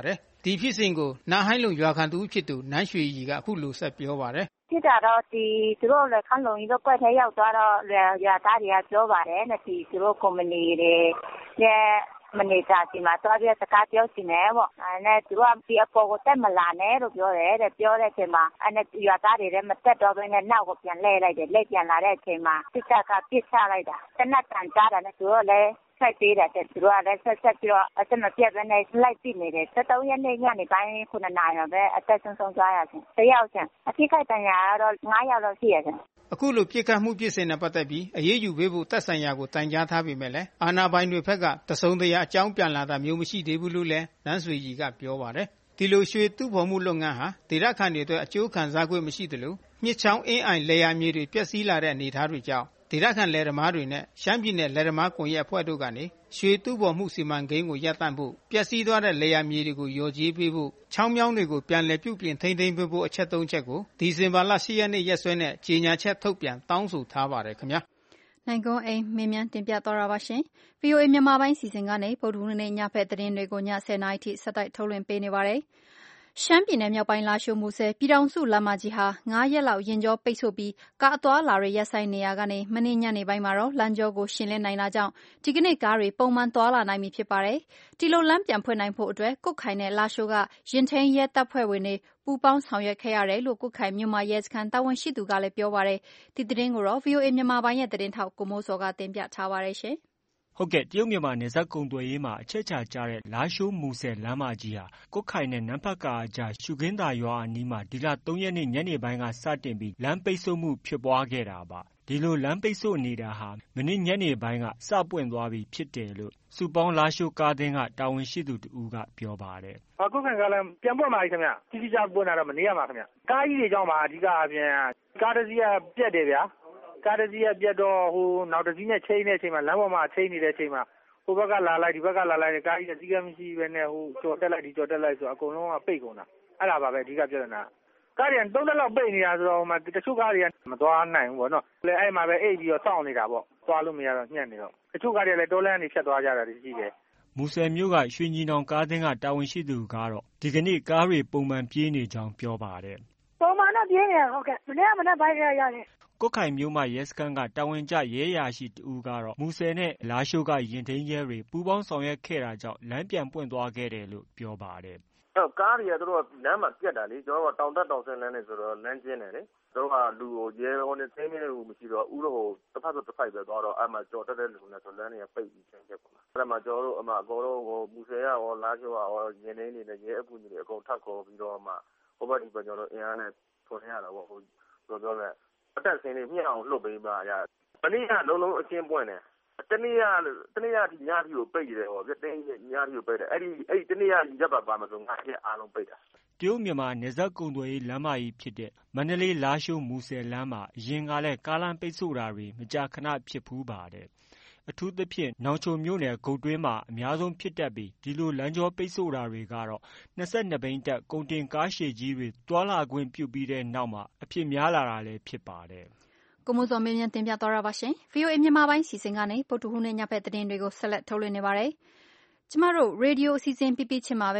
ဒီဖြစ်စဉ်ကိုနာဟိုင်းလုံရွာခံသူဖြစ်သူနန်းရွှေရီကအခုလိုဆက်ပြောပါတယ်ဖြစ်တာတော့သူတို့လည်းခန်းလုံကြီးတော့ကွက်ထဲရောက်သွားတော့ရွာသားတွေကပြောပါတယ်နဲ့သူတို့ကုမ္ပဏီတွေရဲ့မနေတာစီမှာတော့ပြစကားပြောနေတယ်ပေါ့အဲနဲ့သူကဒီအပေါ်ကိုတက်မလာနဲ့လို့ပြောတယ်တဲ့ပြောတဲ့အချိန်မှာအဲနဲ့ရွာသားတွေလည်းမတက်တော့ဘဲနဲ့နောက်ကိုပြန်လှည့်လိုက်တယ်လက်ပြန်လာတဲ့အချိန်မှာစစ်တပ်ကပစ်ချလိုက်တာတနက်တန်ကြားတာနဲ့သူတို့လည်းဆက်ပေးတယ်သူတို့ကလည်းဆက်ပြီးတော့အစမပြတ်ပဲနဲ့လိုက်ပြနေတယ်73ရက်နေ့ညနေပိုင်း9နာရီပဲအသက်ဆုံးသွားရခြင်းတယောက်ချင်းအထိခိုက်တန်ရာတော့9ယောက်လောက်ရှိရတယ်အခုလိုပြစ်ခတ်မှုပြစ်စင်နဲ့ပတ်သက်ပြီးအရေးယူပေးဖို့တပ်ဆိုင်ရာကိုတိုင်ကြားထားပေမဲ့လည်းအာဏာပိုင်တွေဘက်ကတစုံတရာအကြောင်းပြန်လာတာမျိုးမရှိသေးဘူးလို့လည်းနန်းဆွေကြီးကပြောပါတယ်ဒီလိုရွှေတူဖော်မှုလုပ်ငန်းဟာဒေသခံတွေအတွက်အကျိုးခံစား권မရှိသလိုမြစ်ချောင်းအင်းအိုင်လေယာမြေတွေပျက်စီးလာတဲ့အနေအထားတွေကြောင့်ဒေသခံလယ်သမားတွေနဲ့ရှမ်းပြည်နယ်လယ်သမားကွန်ရက်အဖွဲ့တို့ကနေရွှေတူဖော်မှုစီမံကိန်းကိုရပ်တန့်ဖို့ပျက်စီးသွားတဲ့လေယာမြေတွေကိုလျော်ကြေးပေးဖို့ချောင်းမြောင်းတွေကိုပြန်လည်ပြုပြင်ထိန်းသိမ်းပေးဖို့အချက်3ချက်ကိုဒီဇင်ဘာလ10ရက်နေ့ရက်စွဲနဲ့ကြေညာချက်ထုတ်ပြန်တောင်းဆိုထားပါတယ်ခင်ဗျာနိုင်ကွန်းအိမ်မင်းမြန်တင်ပြသွားတာပါရှင် VOA မြန်မာပိုင်းစီစဉ်ကနေဗုဒ္ဓဟူးနေ့ညဖက်သတင်းတွေကိုည10:00 နာရီထိဆက်တိုက်ထုတ်လွှင့်ပေးနေပါတယ်ရှမ်းပြည်နယ်မြောက်ပိုင်းလာရှိုးမူဆယ်ပြည်ထောင်စုလမ်းမကြီးဟာ9ရက်လောက်ရင်ကျော်ပိတ်ဆို့ပြီးကားအသွားလာတွေရပ်ဆိုင်းနေရကနေမနေ့ညနေပိုင်းမှာတော့လမ်းကျောကိုရှင်းလင်းနိုင်တာကြောင့်ဒီကနေ့ကားတွေပုံမှန်သွားလာနိုင်ပြီဖြစ်ပါတယ်။ဒီလိုလမ်းပြန်ဖွင့်နိုင်ဖို့အတွက်ကုတ်ခိုင်နဲ့လာရှိုးကရင်ထိန်ရဲတပ်ဖွဲ့ဝင်တွေပူးပေါင်းဆောင်ရွက်ခဲ့ရတယ်လို့ကုတ်ခိုင်မြို့မှာရဲစခန်းတာဝန်ရှိသူကလည်းပြောပါတယ်။ဒီသတင်းကိုတော့ VOA မြန်မာပိုင်းရဲ့သတင်းထောက်ကိုမိုးစောကတင်ပြထားပါတယ်ရှင်။ဟုတ်ကဲ့တရုတ်မြန်မာနယ်စပ်ကုန်သွယ်ရေးမှာအချက်ချာကျတဲ့လာရှိုးမူဆယ်လမ်းမကြီးဟာကွတ်ခိုင်နဲ့နန်းဖတ်ကာအကြားရှုခင်းသာရွာအနီးမှာဒီလ3ရက်နေ့ညနေပိုင်းကစတင်ပြီးလမ်းပိတ်ဆို့မှုဖြစ်ပွားခဲ့တာပါဒီလိုလမ်းပိတ်ဆို့နေတာဟာမနေ့ညနေပိုင်းကစပွင့်သွားပြီဖြစ်တယ်လို့စုပေါင်းလာရှိုးကားသင်းကတာဝန်ရှိသူတူကပြောပါတယ်ကွတ်ခိုင်ကလည်းပြန်ပွင့်ပါပြီခင်ဗျတိကျပွင့်တာတော့မနေရပါခင်ဗျကားကြီးတွေကြောင့်ပါအဓိကအပြင်ကားတစ်စီးကပြက်တယ်ဗျာကားတစ်စီးကပြတ်တော့နောက်တစ်စီးနဲ့ချိန်တဲ့အချိန်မှာလမ်းပေါ်မှာချိန်နေတဲ့အချိန်မှာဟိုဘက်ကလာလိုက်ဒီဘက်ကလာလိုက်ကားကြီးကစီးကမရှိပဲနဲ့ကြော်တက်လိုက်ဒီကြော်တက်လိုက်ဆိုအကုန်လုံးကပိတ်ကုန်တာအဲ့ဒါပါပဲအဓိကပြဿနာကားတွေ3လက်လောက်ပိတ်နေတာဆိုတော့တချို့ကားတွေကမသွားနိုင်ဘူးပေါ့နော်လေအဲ့မှာပဲအိတ်ပြီးတော့စောင့်နေတာပေါ့သွားလို့မရတော့ညှက်နေတော့တချို့ကားတွေလည်းတောလမ်းနေဖြတ်သွားကြတာရှိတယ်မူဆယ်မြို့ကရွှေညီနောင်ကားသင်းကတာဝန်ရှိသူကတော့ဒီကနေ့ကားတွေပုံမှန်ပြေးနေကြောင်းပြောပါတယ်ပုံမှန်တော့ပြေးနေဟုတ်ကဲ့မနေ့ပိုင်းကရတယ်ကွတ်ခိုင်မြို့မှာရဲစခန်းကတာဝန်ကျရဲရာရှိတူကတော့မူဆယ်နဲ့လာရှိုးကရင်ထိန်ရဲတွေပူးပေါင်းဆောင်ရွက်ခဲ့တာကြောင့်လမ်းပြန်ပွင့်သွားခဲ့တယ်လို့ပြောပါတယ်ကားတွေကတို့လမ်းမှာပြက်တာလေကျွန်တော်တို့တောင်တက်တောင်ဆင်းလမ်းနေဆိုတော့လမ်းကျင်းတယ်လေတို့ကလူကိုရဲဟိုနဲ့သိမ်းနေလို့မရှိတော့ဥတော့တစ်ဖက်တစ်ဖိုက်ပဲသွားတော့အဲ့မှာကြော်တက်တဲ့လူနဲ့ဆိုလမ်းတွေကပိတ်ပြီးချင်းချက်ပေါ့အဲ့မှာကျွန်တော်တို့အကုန်လုံးမူဆယ်ရောလာရှိုးရောရင်ထိန်နေနဲ့ရဲအကူကြီးတွေအကုန်ထပ်ခေါ်ပြီးတော့မှဟိုဘက်ဒီဘက်ကျွန်တော်တို့အင်အားနဲ့ထွန်ရတာပေါ့ပြောလဲအတက်ဆင်းလေးမြင့်အောင်လှုပ်ပေးပါရမနေ့ကလုံးအချင်းပွင့်တယ်တနေ့ကဒီညအထိကိုပိတ်ရတယ်ဟောပြတင်းညအထိကိုပိတ်တယ်အဲ့တနေ့ကရပ်ပါမဆို9ရက်အားလုံးပိတ်တာတရုတ်မြန်မာနယ်စပ်ကုန်သွယ်ရေးလမ်းမကြီးဖြစ်တဲ့မန္တလေးလာရှိုးမူဆယ်လမ်းမှာအရင်ကလည်းကားလမ်းပိတ်ဆို့တာတွေမကြာခဏဖြစ်ဖူးပါတယ်အထူးသဖြင့်နောင်ချိုမြို့နယ်ဂုတ်တွင်းမှာအများဆုံးဖြစ်တတ်ပြီးဒီလိုလမ်းကျောပိတ်ဆို့တာတွေကတော့22ဘီးတပ်ကုန်တင်ကားရှည်ကြီးတွေတွာလာခွင့်ပြုပြီးတဲ့နောက်မှာအဖြစ်များလာတာလည်းဖြစ်ပါတယ်ကိုမိုးစောမင်းမြန်တင်ပြသွားတာပါရှင် VOA မြန်မာပိုင်းစီစဉ်ကနေဗုဒ္ဓဟူးနေ့ညဖက်သတင်းတွေကိုဆက်လက်ထုတ်လွှင့်နေပါတယ်ကျမတို့ရေဒီယိုအစီအစဉ်ပြပြချင်းမှာပဲ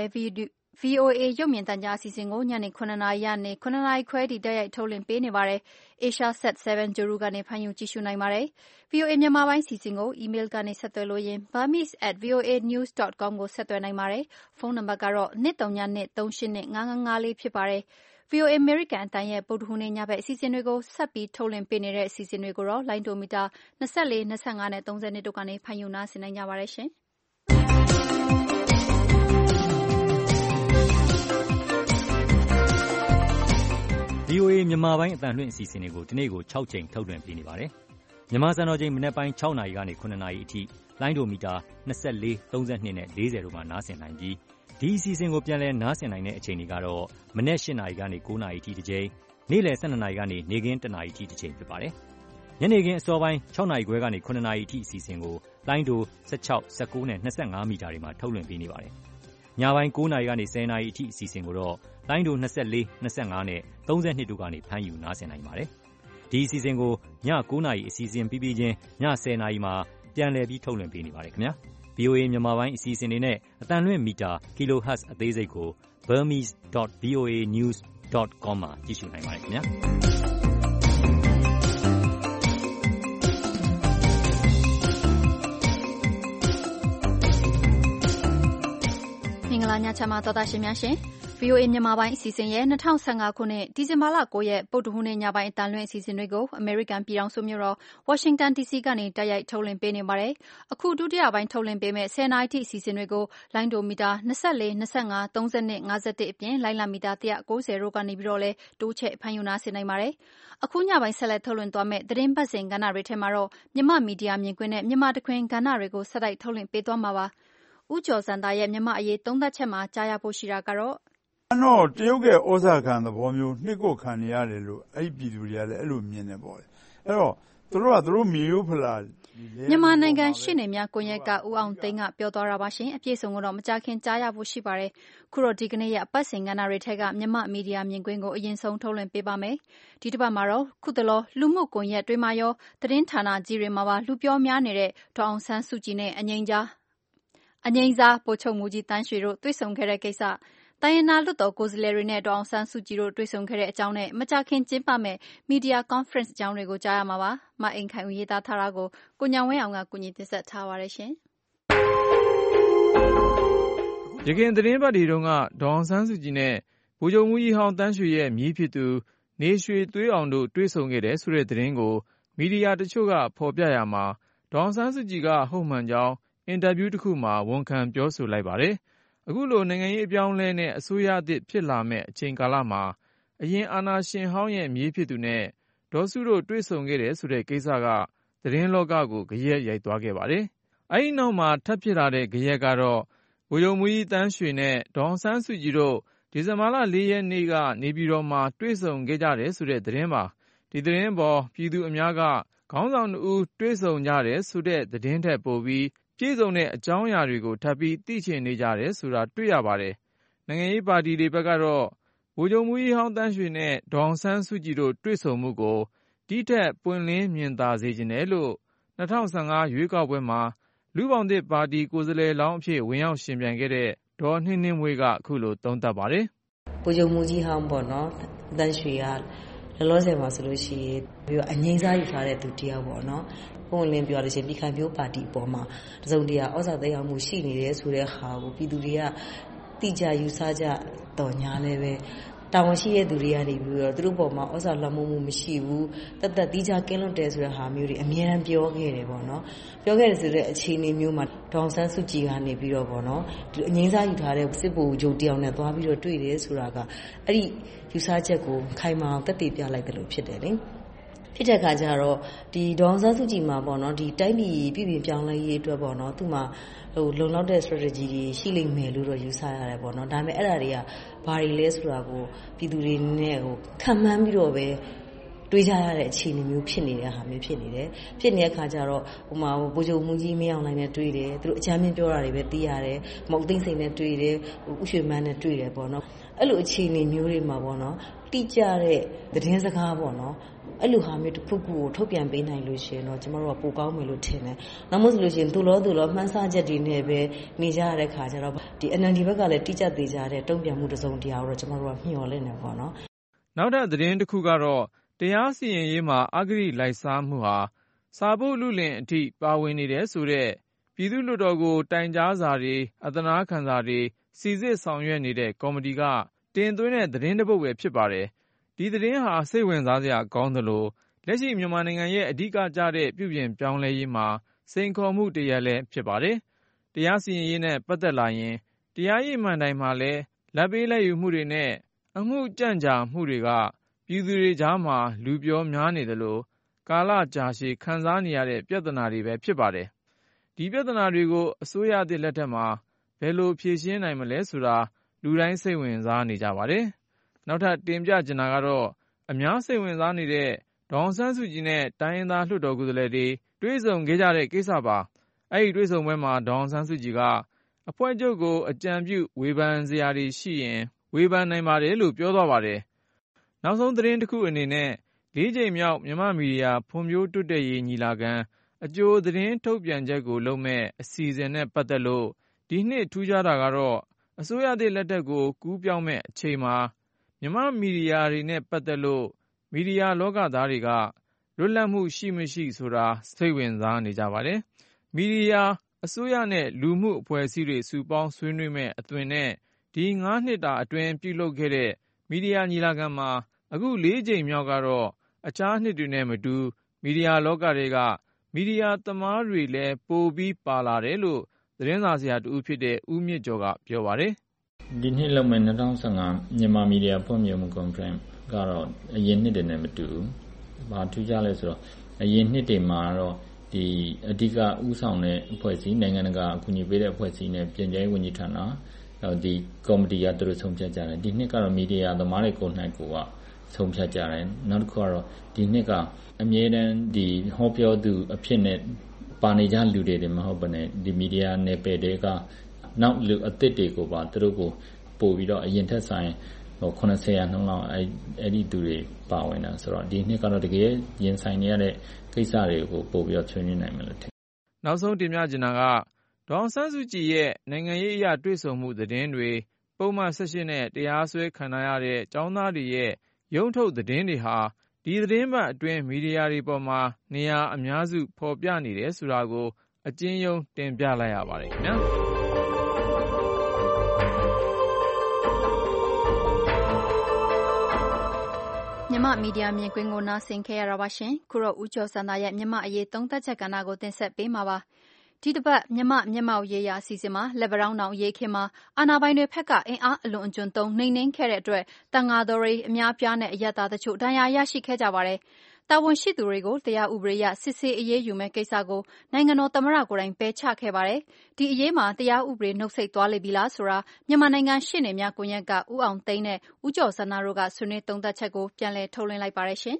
VOA ရုပ်မြင်သံကြားအစီအစဉ်ကိုညနေ9:00 နာရီကနေ9:00 နာရီခွဲထိတိုက်ရိုက်ထုတ်လွှင့်ပေးနေပါတယ် Asia Sat 7 Juru ကနေဖန်ယူကြည့်ရှုနိုင်ပါတယ် VOA မြန်မာပိုင်းစီစဉ်ကို email ကနေဆက်သွယ်လို့ရင် burmese@voanews.com ကိုဆက်သွယ်နိုင်ပါတယ်ဖုန်းနံပါတ်ကတော့2393855554ဖြစ်ပါတယ်VOA American အတန်းရဲ့ဗုဒ္ဓဟူးနေ့ညဘက်အစီအစဉ်တွေကိုဆက်ပြီးထုတ်လွှင့်ပေးနေတဲ့အစီအစဉ်တွေကိုတော့လိုင်းဒိုမီတာ24 25နဲ့30တို့ကနေဖန်ယူနားဆင်နိုင်ကြပါတယ်ရှင် VOA မြန်မာပိုင်းအတန်လွှင့်အစီအစဉ်တွေကိုဒီနေ့ကို6ချိန်ထုတ်လွှင့်ပေးနေပါတယ်မြန်မာစံတော်ချိန်မနေ့ပိုင်း6နာရီကနေ9နာရီအထိလိုင်းဒိုမီတာ24 32နဲ့40တို့မှာနားဆင်နိုင်ပြီးဒီအစီအစဉ်ကိုပြန်လည်နားဆင်နိုင်တဲ့အချိန်တွေကတော့မနေ့8နာရီကနေ9နာရီအထိတစ်ချိန်နေ့လယ်12နာရီကနေနေ့ခင်း1နာရီအထိတစ်ချိန်ဖြစ်ပါတယ်ညနေခင်းအစောပိုင်း6နာရီခွဲကနေ9နာရီအထိအစီအစဉ်ကိုလိုင်းဒို16 19နဲ့25မီတာတွေမှာထုတ်လွှင့်ပေးနေပါတယ်ညပိုင်း9နာရီကနေ10နာရီအထိအစီအစဉ်ကိုတော့လိုင်းဒို24 25နဲ့32တို့ကနေဖမ်းယူနားဆင်နိုင်ပါတယ်ဒီအစီအစဉ်ကိုည9နာရီအစီအစဉ်ပြီးပြီးချင်းည10နာရီမှာပြန်လည်ပြီးထုတ်လွှင့်ပေးနေပါတယ်ခင်ဗျာVOA မြန်မာပိုင်းအစီအစဉ်တွေနဲ့အတန်လွင့်မီတာ kHz အသေးစိတ်ကို burmese.voanews.com မှာကြည့်ရှုနိုင်ပါတယ်ခင်ဗျာမင်္ဂလာညချမ်းပါတော်သားရှင်များရှင် VOA မြန်မာပိုင်းအစီအစဉ်ရဲ့2015ခုနှစ်ဒီဇင်ဘာလ9ရက်ပုဒ်တဟူးနေ့ညပိုင်းအတန်လွင့်အစီအစဉ်တွေကိုအမေရိကန်ပြည်ထောင်စုမြို့တော် Washington DC ကနေတိုက်ရိုက်ထုတ်လွှင့်ပေးနေပါတယ်။အခုဒုတိယပိုင်းထုတ်လွှင့်ပေးမဲ့10နာရီထိအစီအစဉ်တွေကိုလိုင်းဒိုမီတာ24 25 32 51အပြင်လိုင်းလံမီတာ190တို့ကနေပြီးတော့လဲတိုးချက်ဖန်ယူနာဆင်နိုင်ပါတယ်။အခုညပိုင်းဆက်လက်ထုတ်လွှင့်သွားမဲ့သတင်းပတ်စဉ်ကဏ္ဍတွေထဲမှာတော့မြန်မာမီဒီယာမြင်ကွင်းနဲ့မြန်မာတခွင်ကဏ္ဍတွေကိုဆက်တိုက်ထုတ်လွှင့်ပေးသွားမှာပါ။ဦးကျော်စံသားရဲ့မြန်မာအရေးသုံးသပ်ချက်မှာကြားရဖို့ရှိတာကတော့တော့တရုတ်ရဲ့ဩဇာခံသဘောမျိုးနှိကုတ်ခံနေရတယ်လို့အဲ့ဒီပြည်သူတွေကလည်းအဲ့လိုမြင်နေပေါ့လေအဲ့တော့သူတို့မြေရိုးဖလာမြန်မာနိုင်ငံရှေ့နေများကွန်ရက်ကဦးအောင်သိန်းကပြောသွားတာပါရှင်အပြည့်စုံကတော့မကြခင်ကြားရဖို့ရှိပါတယ်ခုတော့ဒီကနေ့ရဲ့အပတ်စဉ်ကဏ္ဍတွေထက်ကမြန်မာမီဒီယာမြင်ကွင်းကိုအရင်ဆုံးထုတ်လွှင့်ပေးပါမယ်ဒီတစ်ပတ်မှာတော့ခုတလောလူမှုကွန်ရက်တွေမှာရောသတင်းဌာနကြီးတွေမှာပါလူပြောများနေတဲ့ဒေါအောင်ဆန်းစုကြည်နဲ့အငိမ့်စားဗိုလ်ချုပ်မှူးကြီးတန်းရွှေတို့တွေ့ဆုံခဲ့တဲ့ကိစ္စတိုင်းရင်းသားလွှတ်တော်ကိုယ်စားလှယ်တွေနဲ့ဒေါအောင်ဆန်းစုကြည်တို့တွေ့ဆုံခဲ့တဲ့အကြောင်းနဲ့မကြာခင်ကျင်းပမဲ့ Media Conference အကြောင်းတွေကိုကြားရမှာပါ။မအိမ်ခိုင်ဦးရေးသားထားတာကိုကိုညောင်ဝင်းအောင်ကကူညီတင်ဆက်ထားပါရရှင်။ယခင်သတင်းပတ်တွေတုန်းကဒေါအောင်ဆန်းစုကြည်နဲ့ဗိုလ်ချုပ်မှူးကြီးဟောင်းတန်းရွှေရဲ့မြေးဖြစ်သူနေရွှေသွေးအောင်တို့တွေ့ဆုံခဲ့တဲ့ဆိုတဲ့သတင်းကိုမီဒီယာတချို့ကဖော်ပြရမှာဒေါအောင်ဆန်းစုကြည်ကဟုတ်မှန်ကြောင်းအင်တာဗျူးတစ်ခုမှာဝန်ခံပြောဆိုလိုက်ပါတယ်။အခုလိုနိုင်ငံရေးအပြောင်းအလဲနဲ့အစိုးရအသစ်ဖြစ်လာမဲ့အချိန်ကာလမှာအရင်အာဏာရှင်ဟောင်းရဲ့မြေးဖြစ်သူနဲ့ဒေါ်စုတို့တွေ့ဆုံခဲ့တဲ့ဆိုတဲ့ကိစ္စကသတင်းလောကကိုဂယက်ရိုက်သွားခဲ့ပါတယ်။အဲဒီနောက်မှာထပ်ဖြစ်လာတဲ့ဂယက်ကတော့ဗိုလ်ချုပ်မှူးကြီးတန်းရွှေနဲ့ဒေါအောင်ဆန်းစုကြည်တို့ဒီဇင်ဘာလ4ရက်နေ့ကနေပြည်တော်မှာတွေ့ဆုံခဲ့ကြတယ်ဆိုတဲ့သတင်းပါ။ဒီသတင်းပေါ်ပြည်သူအများကခေါင်းဆောင်2ဦးတွေ့ဆုံကြတယ်ဆိုတဲ့သတင်းထက်ပိုပြီးပြည့်စုံတဲ့အကြောင်းအရာတွေကိုထပ်ပြီးသိချင်နေကြတယ်ဆိုတာတွေ့ရပါတယ်။နိုင်ငံရေးပါတီတွေဘက်ကတော့ဗိုလ်ချုပ်မှူးကြီးဟောင်းတန်းရွှေနဲ့ဒေါအောင်ဆန်းစုကြည်တို့တွေ့ဆုံမှုကိုဒီထက်ပွင့်လင်းမြင်သာစေချင်တယ်လို့2015ရွေးကောက်ပွဲမှာလူ့ဘောင်သစ်ပါတီကိုယ်စားလှယ်လောင်းအဖြစ်ဝင်ရောက်ရှင်ပြိုင်ခဲ့တဲ့ဒေါ်နှင်းနှင်းမွေးကအခုလိုသုံးသပ်ပါတယ်။ဗိုလ်ချုပ်မှူးကြီးဟောင်းပေါ့နော်တန်းရွှေကလောလောဆယ်မှာဆိုလို့ရှိရင်ပြီးတော့အငြိမ်းစားယူထားတဲ့သူတယောက်ပေါ့နော်ပုံလင်းပြောရခြင်းပြည်ခိုင်ဖြိုးပါတီအပေါ်မှာတစုံတရာဩဇာသက်ရောက်မှုရှိနေတယ်ဆိုတဲ့ဟာကိုပြည်သူတွေကတိကျယူဆကြတော်ညာလည်းပဲတာဝန်ရှိတဲ့သူတွေကနေပြီးတော့သူတို့ပေါ်မှာဩဇာလွှမ်းမိုးမှုမရှိဘူးတသက်တိကျကင်းလွတ်တယ်ဆိုတဲ့ဟာမျိုးတွေအများအားပြောခဲ့တယ်ပေါ့နော်ပြောခဲ့တယ်ဆိုတဲ့အခြေအနေမျိုးမှာဒေါအောင်ဆန်းစုကြည်ကနေပြီးတော့ပေါ့နော်အငြိမ်းစားယူထားတဲ့စစ်ဗိုလ်ချုပ်တယောက်နဲ့သွားပြီးတော့တွေ့တယ်ဆိုတာကအဲ့ဒီယူဆချက်ကိုခိုင်မာအောင်တက်တည်ပြလိုက်တယ်လို့ဖြစ်တယ်လေဖြစ်တဲ့အခါကျတော့ဒီဒေါအောင်ဆန်းစုကြည်မှာပေါ့နော်ဒီတိုင်းပြည်ပြည်ပြင်ပြောင်းလဲရေးအတွက်ပေါ့နော်သူ့မှာလုံလောက်တဲ့ strategy တွေရှိလိမ့်မယ်လို့တော့ယူဆရတယ်ပေါ့နော်ဒါပေမဲ့အဲ့ဒါတွေကဘာတွေလဲဆိုတာကိုပြည်သူတွေနဲ့ခံမှန်းပြီးတော့ပဲတွေးကြရတဲ့အခြေအနေမျိုးဖြစ်နေတဲ့ဟာမျိုးဖြစ်နေတယ်ဖြစ်နေတဲ့အခါကျတော့ဟိုမှာဗိုလ်ချုပ်မှူးကြီးမင်းအောင်လှိုင်နဲ့တွေ့တယ်သူတို့အကြမ်းမြင်ပြောတာတွေပဲသိရတယ်မုတ်သိန်းစိန်နဲ့တွေ့တယ်ဥရွှေမန်းနဲ့တွေ့တယ်ပေါ့နော်အဲ့လိုအခြေအနေမျိုးတွေမှာပေါ့နော်တိကျတဲ့သတင်းစကားပေါ့နော်အဲ့လိုဟာမျိုးတစ်ခုခုကိုထုတ်ပြန်ပေးနိုင်လို့ရှိရင်တော့ကျမတို့ကပိုကောင်းမယ်လို့ထင်တယ်။နောက်မှဆိုလို့ရှိရင်သူလောမှန်းဆချက်တွေနဲ့ပဲနေကြရတဲ့ခါကျတော့ဒီ NLD ဘက်ကလည်းတိကျသေးကြတဲ့တုံ့ပြန်မှုတစ်စုံတရာကိုတော့ကျမတို့ကမျှော်လင့်နေပေါ့နော်။နောက်ထပ်သတင်းတစ်ခုကတော့တရားစီရင်ရေးမှာအဂတိလိုက်စားမှုဟာစာပုတ်လူလင်အထိပါဝင်နေတဲ့ဆိုတဲ့ပြည်သူ့လွှတ်တော်ကိုတိုင်ကြားစာတွေအသနာခံစာတွေစီစစ်ဆောင်ရွက်နေတဲ့ကော်မတီကတင်သွင်းတဲ့သတင်းတစ်ပုဒ်ပဲဖြစ်ပါတယ်။ဒီသတင်းဟာစိတ်ဝင်စားစရာကောင်းသလိုလက်ရှိမြန်မာနိုင်ငံရဲ့အဓိကကျတဲ့ပြုပြင်ပြောင်းလဲရေးမှာစိန်ခေါ်မှုတစ်ရပ်လည်းဖြစ်ပါတယ်။တရားစီရင်ရေးနဲ့ပတ်သက်လာရင်တရားရေးမှန်တိုင်းမှာလည်းလက်ပေးလက်ယူမှုတွေနဲ့အမှုကြန့်ကြာမှုတွေကပြည်သူတွေကြားမှာလူပြောများနေသလိုကာလကြာရှည်ခံစားနေရတဲ့ပြဿနာတွေပဲဖြစ်ပါတယ်။ဒီပြဿနာတွေကိုအစိုးရအသစ်လက်ထက်မှာဘယ်လိုဖြေရှင်းနိုင်မလဲဆိုတာလူတိုင်းစိတ်ဝင်စားနေကြပါတယ်။နောက်ထပ်တင်ပြချင်တာကတော့အများစိတ်ဝင်စားနေတဲ့ဒေါအောင်ဆန်းစုကြည်နဲ့တိုင်းရင်းသားလွှတ်တော်ကိုယ်စားလှယ်တွေတွေ့ဆုံခဲ့ကြတဲ့ကိစ္စပါ။အဲဒီတွေ့ဆုံပွဲမှာဒေါအောင်ဆန်းစုကြည်ကအဖွဲ့ချုပ်ကိုအကြံပြုဝေဖန်စရာတွေရှိရင်ဝေဖန်နိုင်ပါတယ်လို့ပြောသွားပါတယ်။နောက်ဆုံးသတင်းတစ်ခုအနေနဲ့၄ ကြိမ်မြောက်မြန်မာမီဒီယာဖွံ့ဖြိုးတိုးတက်ရေးညီလာခံအကြိုသတင်းထုတ်ပြန်ချက်ကိုလုပ်မဲ့အစီအစဉ်နဲ့ပတ်သက်လို့ဒီနှစ်ထူးခြားတာကတော့အစိုးရသစ်လက်ထက်ကိုကူးပြောင်းမဲ့အချိန်မှာမြန်မာမီဒီယာတွေနဲ့ပတ်သက်လို့မီဒီယာလောကသားတွေကလွတ်လပ်မှုရှိမရှိဆိုတာစိတ်ဝင်စားနေကြပါတယ်။မီဒီယာအစိုးရနဲ့လူမှုအဖွဲ့အစည်းတွေစုပေါင်းဆွေးနွေးမဲ့အသွင်နဲ့ဒီ9 နှစ်တာအတွင်းပြုလုပ်ခဲ့တဲ့မီဒီယာညီလာခံမှာအခု4 ကြိမ်မြောက်ကတော့အခြားနှစ်တွေနဲ့မတူမီဒီယာလောကတွေကမီဒီယာသမားတွေလည်းပိုပြီးပါလာတယ်လို့သတင်းစာဆရာတူဖြစ်တဲ့ဦးမြင့်ကျော်ကပြောပါတယ်။ဒီနှစ်လုပ်မဲ့2015မြန်မာမီဒီယာဖွံ့ဖြိုးမှုကွန်ဖရင့်ကတော့အရင်နှစ်တွေနဲ့မတူဘူး။ဘာထူးခြားလဲဆိုတော့အရင်နှစ်တွေမှာတော့ဒီအဓိကဥဆောင်တဲ့အဖွဲ့အစည်းနိုင်ငံတကာအကူအညီပေးတဲ့အဖွဲ့အစည်းနဲ့ပြည်내ဝန်ကြီးဌာနဒီကော်မတီကသူတို့ဆုံးဖြတ်ကြတယ်ဒီနှစ်ကတော့မီဒီယာသမားတွေကိုနိုင်ကိုကဆုံးဖြတ်ကြတယ်နောက်တစ်ခုကတော့ဒီနှစ်ကအမြဲတမ်းဒီဟောပြောသူအဖြစ်နဲ့ပါနေကြလူတွေမဟုတ်ဘဲနဲ့ဒီမီဒီယာနယ်ပယ်တွေကနောက်လူအသစ်တွေကိုပါသူတို့ကိုပို့ပြီးတော့အရင်ထက်ဆိုင်90ရာနှုန်းလောက်အဲ့ဒီသူတွေပါဝင်တာဆိုတော့ဒီနှစ်ကတော့တကယ်ရင်ဆိုင်နေရတဲ့ကိစ္စတွေကိုပို့ပြီးတော့ဆွေးနွေးနိုင်မယ်လို့ထင်နောက်ဆုံးတင်ပြချင်တာကဒေါအောင်ဆန်းစုကြည်ရဲ့နိုင်ငံရေးအရာတွေ့ဆုံမှုသတင်းတွေပုံမှန်18နဲ့တရားစွဲခံရတဲ့ចောင်းသားတွေရဲ့ရုံးထုတ်သတင်းတွေဟာဒီသတင်းပတ်အတွင်းမီဒီယာတွေပေါ်မှာနေရာအများစုဖော်ပြနေတယ်ဆိုတာကိုအကျဉ်းရုံးတင်ပြလိုက်ရပါတယ်ခင်ဗျာမြန်မာမီဒီယာမြင်ကွင်းကိုနားဆင်ခဲ့ရတာပါရှင်ခုတော့ဦးကျော်စံသားရဲ့မြန်မာအရေးသုံးသပ်ချက်ကဏ္ဍကိုတင်ဆက်ပေးမှာပါဒီတစ်ပတ်မြန်မာမျက်မှောက်ရေးရာအစီအစဉ်မှာလက်ဗရောင်းတောင်ရေးခင်မှာအာဏာပိုင်တွေဖက်ကအင်အားအလွန်အကျွံသုံးနှိမ်နင်းခဲ့တဲ့အတွက်တန်ဃာတော်တွေအများပြားနဲ့အယက်သားတချို့ဒဏ်ရာရရှိခဲ့ကြပါတယ်တာဝန်ရှိသူတွေကိုတရားဥပဒေအရစစ်ဆေးအရေးယူမဲ့ကိစ္စကိုနိုင်ငံတော်သမ္မတကိုယ်တိုင်ပယ်ချခဲ့ပါတယ်ဒီအရေးမှာတရားဥပဒေနှုတ်ဆက်သွားလိမ့်ပြီလားဆိုတာမြန်မာနိုင်ငံရှေ့နေများကွန်ရက်ကဦးအောင်သိန်းနဲ့ဦးကျော်စန္ဒတို့ကဆွေးနွေးသုံးသပ်ချက်ကိုပြန်လည်ထုတ်လွှင့်လိုက်ပါတယ်ရှင်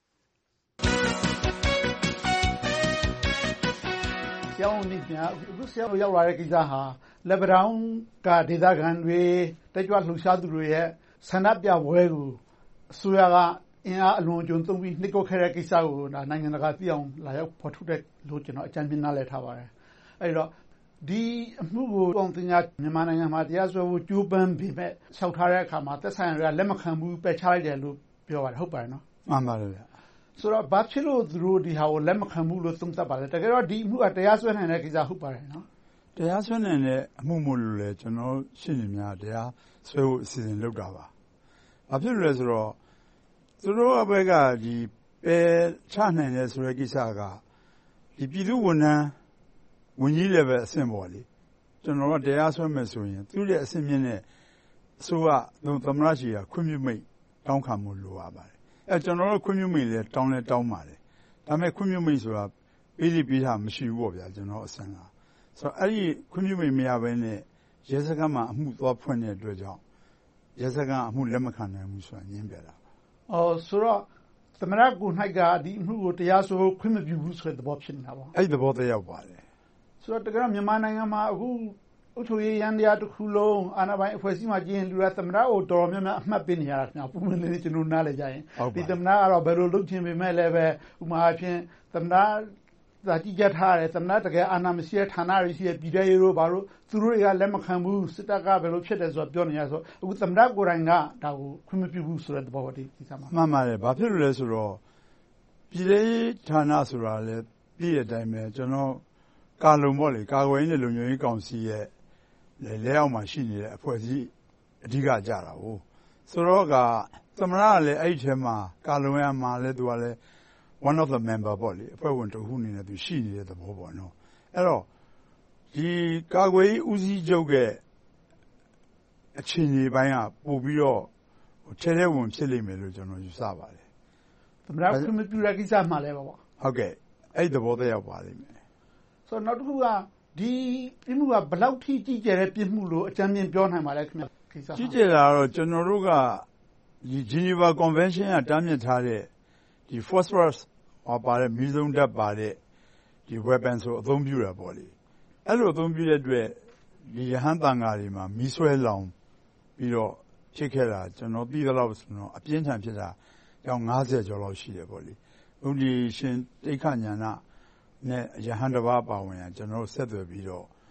ဆရာဝန်ကြီးများအခုဆရာတို့ရောက်လာတဲ့ကိစ္စဟာလက်ဗရောင်းကဒေသခံတွေတက်ကြွလှုပ်ရှားသူတွေရဲ့ဆန္ဒပြပွဲကိုအစိုးရကအင်အားအလွန်အကျွံသုံးပြီးနှိပ်ကွပ်ခဲ့တဲ့ကိစ္စကိုနိုင်ငံတကာသိအောင်လာရောက်ဖော်ထုတ်တဲ့လို့ကျွန်တော်အကြံပြုနားလည်ထားပါတယ်အဲဒီတော့ဒီအမှုကိုအောင်တင်ညာမြန်မာနိုင်ငံမှာတရားစွဲဖို့ကြိုးပမ်းပြီးမဲ့လျှောက်ထားတဲ့အခါမှာသက်ဆိုင်ရာလက်မခံဘူးပယ်ချလိုက်တယ်လို့ပြောပါတယ်ဟုတ်ပါတယ်နော်မှန်ပါတယ်ဗျဆိုတော့ဘာဖြစ်လို့သူတို့ဒီဟာကိုလက်မခံဘူးလို့သုံးသပ်ပါလဲတကယ်တော့ဒီအမှုကတရားစွဲနိုင်တဲ့ကိစ္စဟုတ်ပါတယ်နော်တရားစွဲနိုင်တဲ့အမှုမို့လို့လေကျွန်တော်ရှင်းနေများတရားစွဲဖို့အစီအစဉ်လုပ်တာပါဘာဖြစ်လို့လဲဆိုတော့သူတို့အဘက်ကဒီပယ်ချနိုင်တယ်ဆိုတဲ့ကိစ္စကဒီပြည်သူဝန်ထမ်းဝန်ကြီးလည်းပဲအဆင့်ပေါ်လေကျွန်တော်ကတရားစွဲမယ်ဆိုရင်သူ့ရဲ့အဆင့်မြင့်တဲ့အစိုးရသမ္မတကြီးကခွင့်ပြုမိန့်တောင်းခံမှုလိုအပ်ပါတယ်ကျွန်တော်တို့ခွင့်ပြုမိန့်လည်းတောင်းပါတယ်ဒါပေမဲ့ခွင့်ပြုမိန့်ဆိုတာပေးတာမရှိဘူးပေါ့ဗျာကျွန်တော်အဆင့်ကဆိုတော့အဲ့ဒီခွင့်ပြုမိန့်မရဘဲနဲ့ရဲစခန်းမှာအမှုသွားဖွင့်တဲ့အတွက်ကြောင့်ရဲစခန်းအမှုလက်မခံနိုင်ဘူးဆိုတာညင်းပြတာဆိုတော့သမရကို၌ကဒီအမှုကိုတရားစွဲခွင့်မပြုဘူးဆိုတဲ့သဘောဖြစ်နေတာပေါ့အဲ့ဒီသဘောတည်းရောက်ပါတယ်ဆိုတော့တကယ်မြန်မာနိုင်ငံမှာအခုအုပ်ချုပ်ရေးရန်တရားတစ်ခုလုံးအာဏာပိုင်အဖွဲ့အစည်းမှာကျင်းလူရသမရကိုတော်များများအမှတ်ပေးနေရတာခင်ဗျာပုံမှန်လေးကျွန်တော်နားလည်ကြရင်ဒီသမရကတော့ဘယ်လိုလုပ်ချင်ပေမဲ့လည်းပဲဥမာအဖြစ်သမရသာကြည့်ကြထားတယ်သမရတကယ်အာဏာမရှိတဲ့ဌာနတွေရှိတဲ့ပြည်ထရေးတို့ဘာလို့သူတို့တွေကလက်မခံဘူးစစ်တပ်ကဘယ်လိုဖြစ်တယ်ဆိုတော့ပြောနေရဆိုအခုသမရကိုယ်တိုင်ကဒါကိုခွင့်မပြုဘူးဆိုတဲ့သဘောပေါ့ဒီကိစ္စမှာမှန်ပါတယ်ဘာဖြစ်လို့လဲဆိုတော့ပြည်ရေးဌာနဆိုတာလေပြည်ရဲ့အတိုင်းပဲကျွန်တော်ကာလုံပေါ့လေကာကွယ်ရေးနဲ့လုံခြုံရေးကောင်စီရဲ့လက်အောက်မှာရှိနေတဲ့အဖွဲ့အစည်းအဓိကကြတာဟုတ်ဆိုတော့ကသမရကလည်းအဲ့ဒီထဲမှာကာလုံရမှာလဲသူကလည်း one of the member ပေါ့လေအဖွဲ့ဝင်တစ်ခုအနေနဲ့သူရှိနေတဲ့သဘောပေါ့နော်အဲ့တော့ဒီကာကွယ်ရေးဦးစီးချုပ်ရဲ့အခြေအနေပိုင်းကပို့ပြီးတော့ထဲထဲဝင်ဖြစ်လိမ့်မယ်လို့ကျွန်တော်ယူဆပါတယ်သမရခွင့်မပြုတဲ့ကိစ္စမှလည်းပေါ့ဟုတ်ကဲ့အဲ့ဒီသဘောတည်းရောက်ပါလိမ့်မယ်ဆိုတော့နောက်တစ်ခုကဒီပြမှုကဘယ်လောက်ထိကြီးကျယ်တဲ့ပြမှုလို့အကြမ်းမြင်ပြောနိုင်ပါလဲခင်ဗျကိစ္စကြီးကျယ်တာတော့ကျွန်တော်တို့ကဒီ Geneva Convention ကတားမြစ်ထားတဲ့ဒီ phosphorus ပါတဲ့မီးစုံဓာတ်ပါတဲ့ဒီ weapon ဆိုအသုံးပြုတာပေါ့လေအဲ့လိုအသုံးပြုတဲ့အတွက်ဒီရဟန်းတန်ဃာတွေမှာမီးဆွဲလောင်ပြီးတော့ဖြစ်ခဲ့တာကျွန်တော်သိသလောက်ဆိုတော့အပြင်းထန်ဖြစ်တာကြောင်း90ကျော်လောက်ရှိတယ်ပေါ့လေဘုန်းကြီးရှင်တိခညာနာနဲ့ရဟန်းတစ်ပါးပါဝင်ရကျွန်တော်ဆက်သွယ်ပြီးတော့တ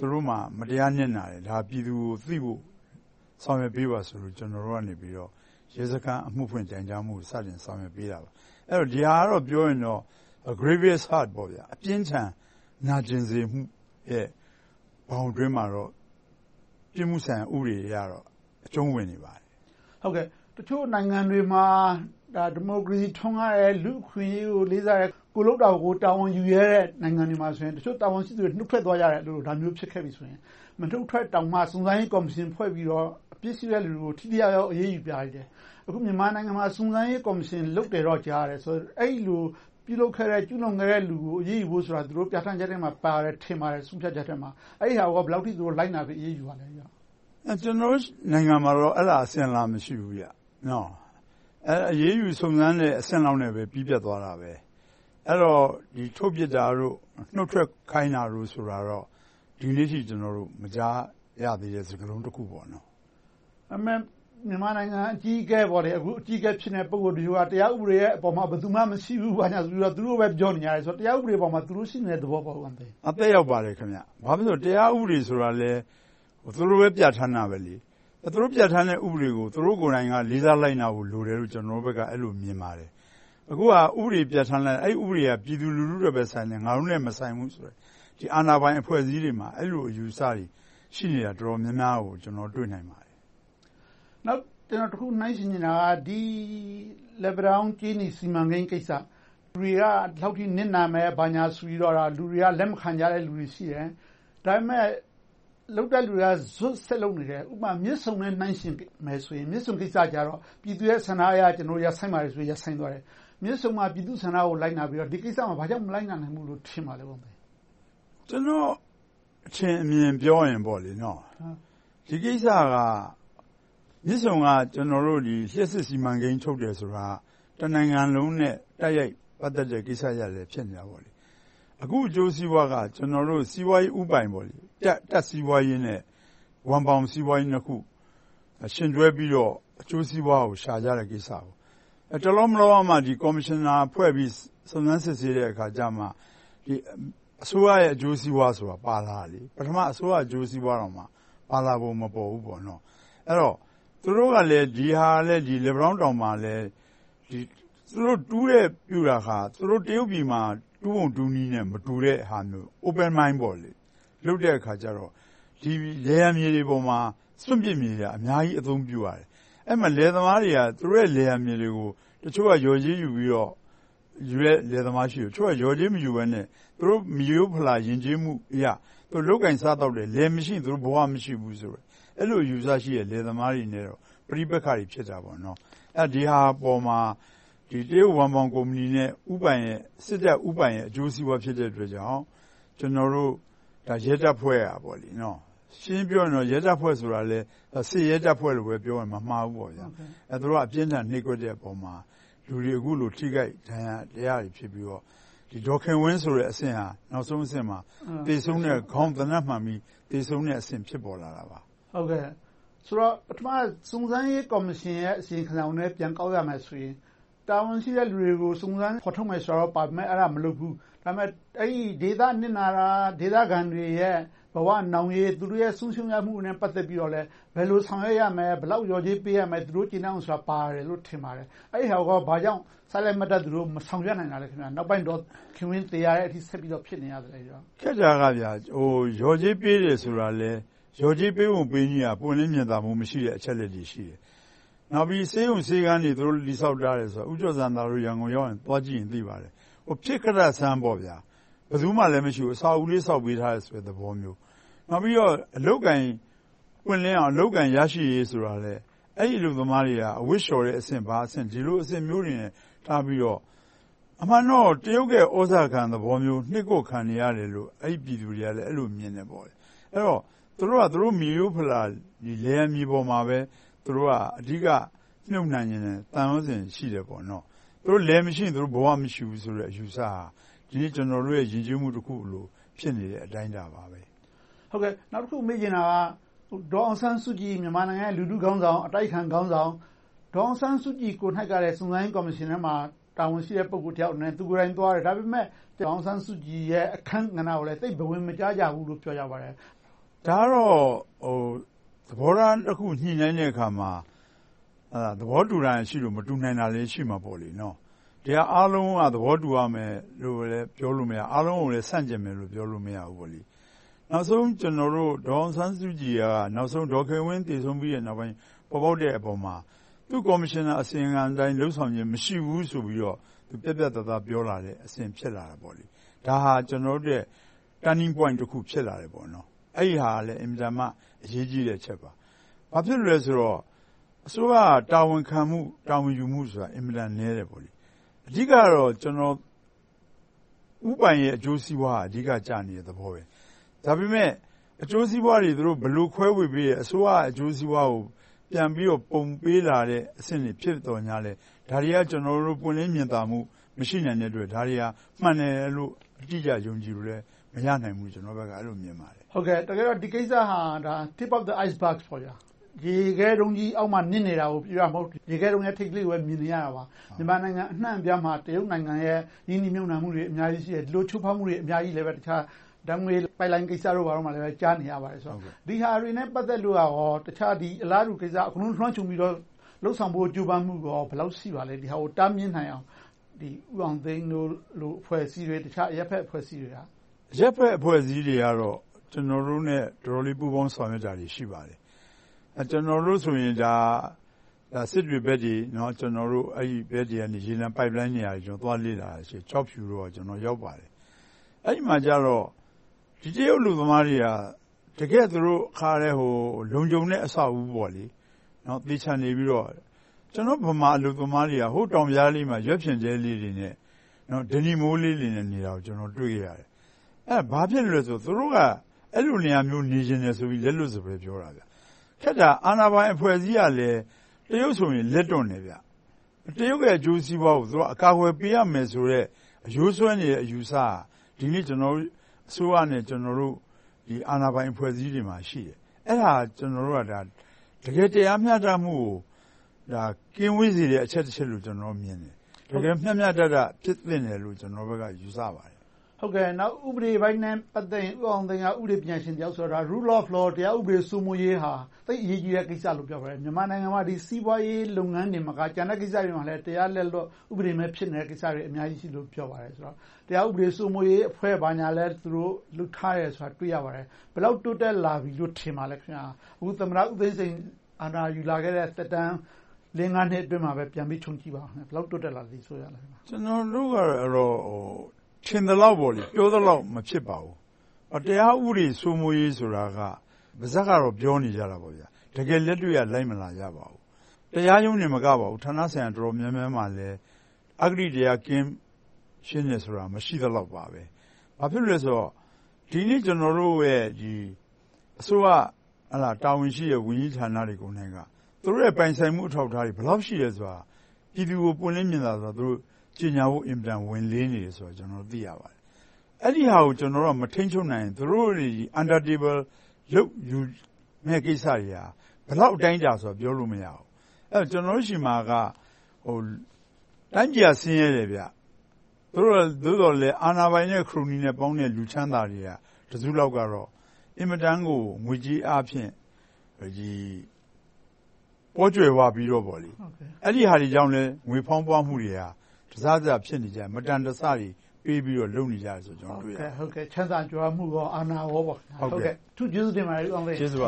သူတို့မှမတရားညှဉ်းတာတယ်ဒါပြည်သူကိုသိဖို့ဆောင်ရွက်ပေးပါဆိုလို့ကျွန်တော်တို့ကနေပြီးတော့ရဲစခန်းအမှုဖွင့်တိုင်ကြားမှုစတင်ဆောင်ရွက်ပေးတာပါအဲ့တော့ဒီဟာကတော့ပြောရင်တော့ grievous hurt ပေါ့ဗျာအပြင်းထန်နာကျင်စေမှုရဲ့ဘောင်တွင်းမှာတော့ပြစ်မှုဆိုင်ဥပဒေရတော့အကျုံးဝင်နေပါတယ်ဟုတ်ကဲ့တချို့နိုင်ငံတွေမှာဒါဒီမိုကရေစီထွန်းကားတဲ့လူခွင့်ရေးကိုလေးစားတဲ့ကိုလုတ်တော်ကိုတာဝန်ယူရတဲ့နိုင်ငံတွေမှာဆိုရင်တချို့တာဝန်ရှိသူတွေနှုတ်ထွက်သွားကြတယ်လို့ဒါမျိုးဖြစ်ခဲ့ပြီဆိုရင်မနှုတ်ထွက်တောင်မှစုံစမ်းရေးကော်မရှင်ဖွဲ့ပြီးတော့အပြစ်ရှိတဲ့လူတွေကိုထိထိရောက်ရောက်အရေးယူပြရတယ်အခုမြန်မာနိုင်ငံမှာစုံစမ်းရေးကော်မရှင်လုပ်တယ်တော့ကြားရတယ်ဆိုတော့အဲ့လိုပြုလုပ်ခဲ့တဲ့ကျူးလွန်ခဲ့တဲ့လူကိုအရေးယူဖို့ဆိုတာသူတို့ပြဋ္ဌာန်းချက်ထဲမှာပါတယ်ထင်ပါတယ်ဆုံးဖြတ်ချက်ထဲမှာအဲ့ဒီဟာကဘယ်လောက်ထိသူတို့လိုက်နာပြီးအရေးယူရလဲကြောင့်ကျွန်တော်နိုင်ငံမှာတော့အဲ့ဒါအစင်လာမရှိဘူးဗျနော်အရေးယူစုံစမ်းတဲ့အဆင့်လောက်နဲ့ပဲပြီးပြတ်သွားတာပဲအဲ့တော့ဒီထုတ်ပြစ်တာတို့နှုတ်ထွက်ခိုင်းတာတို့ဆိုတာတော့ဒီနေ့ထိကျွန်တော်တို့မကြားရသေးတဲ့စကားလုံးတစ်ခုပေါ့နော်အမေမြန်မာနိုင်ငံအကြီးအကဲပေါ့လေအခုအကြီးအကဲဖြစ်တဲ့ပုဂ္ဂိုလ်တွေကတရားဥပဒေရဲ့အပေါ်မှာဘယ်သူမှမရှိဘူးဘာညာဆိုပြီးတော့သူတို့ပဲပြောနေရတယ်ဆိုတော့တရားဥပဒေပေါ်မှာသူတို့ရှိနေတဲ့သဘောပေါက်ဝင်တယ်အသက်ရောက်ပါတယ်ခင်ဗျဘာဖြစ်လို့တရားဥပဒေဆိုတာလဲသူတို့ပဲပြဋ္ဌာန်းတာပဲလေသူတို့ပြဋ္ဌာန်းတဲ့ဥပဒေကိုသူတို့ကိုယ်တိုင်ကလေးစားလိုက်နာဖို့လိုတယ်လို့ကျွန်တော်တို့ဘက်ကအဲ့လိုမြင်ပါတယ်အခုကဥပဒေပြဋ္ဌာန်းလိုက်အဲ့ဥပဒေကပြည်သူလူထုတွေပဲဆိုင်တယ်ငါတို့နဲ့မဆိုင်ဘူးဆိုရယ်ဒီအာဏာပိုင်အဖွဲ့အစည်းတွေမှာအဲ့လိုအယူဆတွေရှိနေတာတော်တော်များများကိုကျွန်တော်တွေ့နိုင်ပါတယ်နောက်ကျွန်တော်တခုနိုင်ရှင်နေတာကဒီလေဗရောင်းကျင်းနီစီမံကိန်းကိစ္စလူတွေကလောက်ထိနစ်နာမယ်ဘာညာဆိုပြီးတော့လူတွေကလက်မခံကြတဲ့လူတွေရှိတယ်ဒါပေမဲ့လောက်တဲ့လူတွေကဇွတ်ဆက်လုပ်နေတယ်ဥပမာမြစ်ဆုံနဲ့နှိုင်းရှင်မယ်ဆိုရင်မြစ်ဆုံကိစ္စကြတော့ပြည်သူရဲ့ဆန္ဒအရကျွန်တော်ရဆိုင်ပါတယ်ဆိုရဆိုင်သွားတယ်မြစ်ဆုံမှာပြည်သူဆန္ဒကိုလိုက်နာပြီးတော့ဒီကိစ္စမှာဘာကြောင့်မလိုက်နာနိုင်ဘူးလို့ထင်ပါလဲဘုံပဲကျွန်တော်အချင်းအမြင်ပြောရင်ပေါ့လေနော်ဒီကိစ္စကမြစ်ဆုံကကျွန်တော်တို့ဒီလျှက်စစ်စီမံကိန်းထုတ်တယ်ဆိုတာတနိုင်ငံလုံးနဲ့တိုက်ရိုက်ပတ်သက်တဲ့ကိစ္စရတယ်ဖြစ်နေတာပေါ့လေအခုအကျိုးစီးပွားကကျွန်တော်တို့စီးပွားရေးဥပိုင်ပေါ့လေတက်စီးပွားရေးနဲ့ဝန်ပေါင်စီးပွားရေးနှစ်ခုရှင်တွဲပြီးတော့အကျိုးစီးပွားကိုရှာကြတဲ့ကိစ္စကိုတလုံးမလုံးမှဒီကော်မရှင်နာဖွဲ့ပြီးစုံစမ်းစစ်ဆေးတဲ့အခါကျမှဒီအစိုးရရဲ့အကျိုးစီးပွားဆိုတာပါလာလေပထမအစိုးရအကျိုးစီးပွားတော့မှပါလာဖို့မပေါ်ဘူးပေါ့နော်အဲ့တော့သူတို့ကလည်းဒီဟာလည်းဒီလေဘရောင်းတောင်မှာလည်းဒီသူတို့တူးတဲ့ပြူတာခါသူတို့တရုတ်ပြည်မှာတူးပုံတူးနီးနဲ့မတူတဲ့ဟာမျိုး open mind ပေါ့လေလုပ်တဲ့အခါကျတော့ဒီလေယာဉ်မြေတွေပေါ်မှာစွန့်ပစ်မြေတွေအများကြီးအသုံးပြုရတယ်အဲ့မှာလေသမားတွေကသူတို့ရဲ့လေယာဉ်မြေတွေကိုတချို့ကရော်ကြီးယူပြီးတော့ယူတဲ့လေသမားရှိတယ်တချို့ကရော်ကြီးမယူဘဲနဲ့သူတို့မျိုးဖလာယဉ်ကျေးမှုအရာသူလုတ်ကင်စားတော့တယ်လေမရှိသူတို့ဘဝမရှိဘူးဆိုတော့အဲ့လိုယူဆရှိတဲ့လေသမားတွေနဲ့တော့ပြိပက္ခတွေဖြစ်တာပေါ့နော်အဲ့ဒီဟာပေါ်မှာဒီတရုတ်ဝန်ပေါင်ကုမ္ပဏီနဲ့ဥပိုင်ရဲ့စစ်တပ်ဥပိုင်ရဲ့အကျိုးစီးပွားဖြစ်တဲ့အတွက်ကြောင့်ကျွန်တော်တို့ဒါရဲတပ်ဖွဲ့ရပါလေနော်ရှင်းပြောရင်တော့ရဲတပ်ဖွဲ့ဆိုတာလေစစ်ရဲတပ်ဖွဲ့လို့ပဲပြောရင်မမှားဘူးပေါ့ဗျာအဲသူတို့ကအပြင်းထန်နှိပ်ကွက်တဲ့အပေါ်မှာလူတွေအခုလိုထိခိုက်ဒဏ်ရာတရားတွေဖြစ်ပြီးတော့ဒီဒေါခင်ဝင်းဆိုတဲ့အဆင့်ဟာနောက်ဆုံးအဆင့်မှာတေဆုံးတဲ့ခေါင်းသနတ်မှန်ပြီးတေဆုံးတဲ့အဆင့်ဖြစ်ပေါ်လာတာပါဟုတ်ကဲ့ဆိုတော့ပထမစုံစမ်းရေးကော်မရှင်ရဲ့အစီရင်ခံစာကိုလည်းပြန်ကောက်ရမယ်ဆိုရင်တာဝန်ရှိတဲ့လူတွေကိုစုံစမ်းဖော်ထုတ်မယ်ဆိုတော့ပါမယ်အဲ့ဒါမလုပ်ဘူးဒါပေမဲ့အဲ့ဒီဒေသနစ်နာတာဒေသခံတွေရဲ့ဘဝနောင်ရည်သူတို့ရဲ့ဆုံးရှုံးရမှုနဲ့ပတ်သက်ပြီးတော့လည်းဘယ်လိုဆောင်ရွက်ရမယ်ဘယ်လောက်ရော်ကြေးပေးရမယ်သူတို့ကျင်းအောင်ဆိုတာပါတယ်လို့ထင်ပါတယ်အဲ့ဒီဟာကဘာကြောင့်ဆက်လက်မတက်သူတို့မဆောင်ရွက်နိုင်တာလဲခင်ဗျာနောက်ပိုင်းတော့ခင်ဝင်းတရားရဲ့အထိဆက်ပြီးတော့ဖြစ်နေရတယ်လေတော့ခက်တာကဗျာရော်ကြေးပေးတယ်ဆိုတာလဲရော်ကြေးပေးဖို့ပေးကြီးကပွင့်လင်းမြင်သာမှုမရှိတဲ့အချက်လက်တွေရှိတယ်နောက်ပြီးစေုံစေကန်းတွေသူတို့လိဆောက်တာတယ်ဆိုတော့ဥကျော်စံသားတို့ရန်ကုန်ရောက်ရင်သွားကြည့်ရင်သိပါတယ်ဖြစ်ခရဆန်းပေါ့ဗျာဘယ်သူမှလည်းမရှိဘူးအစာအုပ်လေးဆောက်ပေးထားတဲ့ဆိုတဲ့သဘောမျိုးနောက်ပြီးတော့အလုတ်ကန်ပွင့်လင်းအောင်အလုတ်ကန်ရရှိရေးဆိုတာလေအဲ့ဒီလူသမားတွေကအဝတ်လျှော်တဲ့အဆင့်ဘာအဆင့်ဒီလိုအဆင့်မျိုးတွေနဲ့ထားပြီးတော့အမှန်တော့တရုတ်ရဲ့ဩဇာခံသဘောမျိုးနှိကုတ်ခံနေရတယ်လို့အဲ့ဒီပြည်သူတွေကလည်းအဲ့လိုမြင်နေပေါ့အဲ့တော့သူတို့မျိုးဖလာဒီလေယာဉ်မြေပေါ်မှာပဲသူတို့ကအဓိကနှုတ်နိုင်ရင်တန်ရုံးစင်ရှိတယ်ပေါ့နော်သူတို့လဲမရှိရင်သူတို့ဘဝမရှိဘူးဆိုတဲ့အယူဆဟာဒီနေ့ကျွန်တော်တို့ရဲ့ယဉ်ကျေးမှုတစ်ခုလို့ဖြစ်နေတဲ့အတိုင်းတာပါပဲဟုတ်ကဲ့နောက်တစ်ခုမေးချင်တာကဒေါအောင်ဆန်းစုကြည်မြန်မာနိုင်ငံရဲ့လူထုခေါင်းဆောင်အတိုက်ခံခေါင်းဆောင်ဒေါအောင်ဆန်းစုကြည်ကို၌ကလည်းစုံစမ်းရေးကော်မရှင်ထဲမှာတာဝန်ရှိတဲ့ပုဂ္ဂိုလ်တယောက်နဲ့သူကိုယ်တိုင်သွားတယ်ဒါပေမဲ့ဒေါအောင်ဆန်းစုကြည်ရဲ့အခန်းကဏ္ဍကိုလည်းသိပ်ဘဝင်မကြားကြဘူးလို့ပြောကြပါတယ်ဒါကတော့သဘောထားတစ်ခုညှိနှိုင်းတဲ့အခါမှာသဘောတူတာရှိလို့မတူနိုင်တာလည်းရှိမှာပေါ့လေနော်တရားအားလုံးကသဘောတူရမယ်လို့လည်းပြောလို့မရအားလုံးကိုလည်းဆန့်ကျင်မယ်လို့ပြောလို့မရဘူးပေါ့လေနောက်ဆုံးကျွန်တော်တို့ဒေါ်အောင်ဆန်းစုကြည်ကနောက်ဆုံးဒေါ်ခင်ဝင်းတည်ဆုံးပြီးတဲ့နောက်ပိုင်းပေါ်ပေါက်တဲ့အပေါ်မှာသူကော်မရှင်နာအစီရင်ခံတိုင်းလှုပ်ဆောင်ခြင်းမရှိဘူးဆိုပြီးတော့သူပြက်ပြက်သားသားပြောလာတဲ့အစဉ်ဖြစ်လာတာပေါ့လေဒါဟာကျွန်တော်တို့ရဲ့ turning point တစ်ခုဖြစ်လာတယ်ပေါ့နော်အဲ့ဒီဟာလည်းအင်မတန်မှအရေးကြီးတဲ့ချက်ပါဘာဖြစ်လို့လဲဆိုတော့အစိုးရတာဝန်ခံမှုတာဝန်ယူမှုဆိုတာအင်မတန်နည်းတယ်ပေါ့လေအဓိကတော့ကျွန်တော်ဥပိုင်ရဲ့အကျိုးစီးပွားအဓိကကြာနေတဲ့သဘောပဲဒါပေမဲ့အကျိုးစီးပွားတွေသူတို့ဘယ်လိုခွဲဝေပေးရအစိုးရအကျိုးစီးပွားကိုပြန်ပြီးတော့ပုံပေးလာတဲ့အဆင့်တွေဖြစ်တော်ညာလဲဒါတွေကကျွန်တော်တို့ပွင့်လင်းမြင်သာမှုမရှိနိုင်တဲ့အတွက်ဒါတွေကမှန်တယ်လို့အတိအကျယုံကြည်လို့လည်းမရနိုင်ဘူးကျွန်တော်ဘက်ကအဲ့လိုမြင်ပါတယ်ဟုတ်ကဲ့တကယ်တော့ဒီကိစ္စဟာဒါ tip of the iceberg ပေါ့ဗျာရေခဲတုံးကြီးအောက်မှာနစ်နေတာကိုပြရမဟုတ်ရေခဲတုံးရဲ့ထိပ်ကလေးကိုပဲမြင်နေရတာပါမြန်မာနိုင်ငံအနှံ့အပြားမှာတရုတ်နိုင်ငံရဲ့ရင်းနှီးမြှုပ်နှံမှုတွေအများကြီးရှိတယ်ဒီလိုချိုးဖောက်မှုတွေအများကြီးလည်းပဲတခြားဓာတ်ငွေပိုက်လိုင်းကိစ္စတို့ဘာလို့မှလည်းကြားနေရပါတယ်ဆိုတော့ဒီဟာတွေနဲ့ပတ်သက်လို့ရောတခြားဒီအလားတူကိစ္စအကုန်လုံးလွှမ်းခြုံပြီးတော့လှုပ်ဆောင်ဖို့ကြိုးပမ်းမှုရောဘယ်လောက်ရှိပါလဲဒီဟာကိုတားမြစ်နိုင်အောင်ဒီဥအောင်သိန်းတို့လိုအဖွဲ့အစည်းတွေတခြားအရက်ဖက်အဖွဲ့အစည်းတွေကရက်ဖက်အဖွဲ့အစည်းတွေကတော့ကျွန်တော်တို့နဲ့တော်တော်လေးပူးပေါင်းဆောင်ရွက်ကြရရှိပါတယ်ကျွန်တော်တို့ဆိုရင်ဒါစစ်တွေဘက်ကြီးเนาะကျွန်တော်တို့အဲ့ဒီဘက်ကြီးကနေရေလံ pipeline နေရာကျွန်တော်သွားလေ့လာရှိ6ဖြူတော့ကျွန်တော်ရောက်ပါတယ်အဲ့ဒီမှာကျတော့ဒီတရုတ်လူသမားတွေကတကယ်သူတို့ခါတဲ့လုံခြုံတဲ့အဆောက်အဦပေါ့လေเนาะတေချာနေပြီးတော့ကျွန်တော်ဗမာလူသမားတွေကဟိုတောင်ကြားလေးမှာရွက်ဖြင်ကျဲလေးတွေနဲ့เนาะဒနီမိုးလေးတွေနဲ့နေတာကိုကျွန်တော်တွေ့ရတယ်အဲ့ဘာဖြစ်လို့လဲဆိုသူတို့ကအဲ့လိုနေရာမျိုးနေခြင်းနဲ့ဆိုပြီးလက်လွတ်စပယ်ပြောတာဗျခက်တာအာနာပိုင်အဖွဲ့အစည်းကလည်းတရုတ်ဆိုရင်လက်တွန့်နေဗျတရုတ်ရဲ့အကျိုးစီးပွားကိုသူကအကာအကွယ်ပေးရမယ်ဆိုတော့အယိုးဆွဲနေတဲ့အယူဆဒီနေ့ကျွန်တော်အစိုးရနဲ့ကျွန်တော်တို့ဒီအာနာပိုင်အဖွဲ့အစည်းတွေမှာရှိတယ်အဲ့ဒါကျွန်တော်တို့ကဒါတကယ်တရားမျှတမှုကိုဒါကင်းဝေးစေတဲ့အချက်တစ်ချက်လို့ကျွန်တော်မြင်တယ်တကယ်မျှမျှတတဖြစ်သင့်တယ်လို့ကျွန်တော်ဘက်ကယူဆပါတယ်ဟုတ်ကဲ့နောက်ဥပဒေပိုင်းနဲ့ပတ်သက်ရင်ဥအောင်သိန်းကဥပဒေပညာရှင်တယောက်ဆိုတာ rule of law တရားဥပဒေစိုးမိုးရေးဟာသိအရေးကြီးတဲ့ကိစ္စလို့ပြောပါတယ်မြန်မာနိုင်ငံမှာဒီစီးပွားရေးလုပ်ငန်းတွေမှာကျန်တဲ့ကိစ္စတွေမှာလည်းတရားလက်လွတ်ဥပဒေမဲ့ဖြစ်နေတဲ့ကိစ္စတွေအများကြီးရှိလို့ပြောပါတယ်ဆိုတော့တရားဥပဒေစိုးမိုးရေးအဖွဲ့ဘာညာလဲသူတို့လှုပ်ထားရဲဆိုတာတွေ့ရပါတယ်ဘယ်လောက်တိုးတက်လာပြီလို့ထင်ပါလဲခင်ဗျာအခုသမ္မတဦးသိန်းစိန်အာဏာယူလာခဲ့တဲ့သက်တမ်း5 နှစ်အတွင်းမှာပဲပြန်ပြီးခြုံကြည့်ပါဦးဘယ်လောက်တိုးတက်လာသည်ဆိုရလဲကျွန်တော်တို့ကတော့ထင်တယ်လို့ပေါ့လေပြောတယ်လို့မဖြစ်ပါဘူးတရားဥပဒေစိုးမိုးရေးဆိုတာကဗဇက်ကတော့ပြောနေကြတာပေါ့ဗျာတကယ်လက်တွေ့ရလိုက်မလာကြပါဘူးတရားရုံးနေမကပါဘူးဌာနဆိုင်ရာတော်တော်များများမှလည်းအဂတိတရားကင်းရှင်းနေဆိုတာမရှိသလောက်ပါပဲဘာဖြစ်လို့လဲဆိုတော့ဒီနေ့ကျွန်တော်တို့ရဲ့ဒီအစိုးရတာဝန်ရှိတဲ့ဝန်ကြီးဌာနတွေကုန်နိုင်ကသူတို့ရဲ့ပိုင်ဆိုင်မှုအထောက်အထားတွေဘယ်လောက်ရှိလဲဆိုတာပြည်သူကိုပွင့်လင်းမြင်သာစွာသူတို့ကျညာဖို့အင်ပြန်ဝင်လေးနေတယ်ဆိုတော့ကျွန်တော်သိရပါတယ်အဲ့ဒီဟာကိုကျွန်တော်တို့မထိန်ချုပ်နိုင်သူတို့တွေ under table လုတ်ယူမဲ့ကိစ္စတွေဟာဘယ်လောက်အတိုင်းကြာဆိုတော့ပြောလို့မရဘူးအဲ့ကျွန်တော်တို့ရှိမှာကတိုင်းပြည်ဆင်းရဲတယ်ဗျသူတို့တော့လေအာနာပိုင်နဲ့ခရိုနီနဲ့ပေါင်းတဲ့လူချမ်းသာတွေကတစုလောက်ကတော့အင်မတန်ကိုငွေကြီးအားဖြင့်ဒီပေါ်ကျွယ်ဝပြီးတော့ပေါ့လေအဲ့ဒီဟာတွေကြောင့်လဲငွေဖောင်းပွားမှုတွေဟာတစားတစားဖြစ်နေကြမတန်တဆတွေပေးပြီးတော့လုပ်နေကြတယ်ဆိုကျွန်တော်တွေ့ရတယ်ဟုတ်ကဲ့ချမ်းသာကြွားမှုရောအာဏာရောပေါ့ဟုတ်ကဲ့သူကျေးဇူးတင်ပါတယ်ဦးအောင်သိန်းကျေးဇူးပါ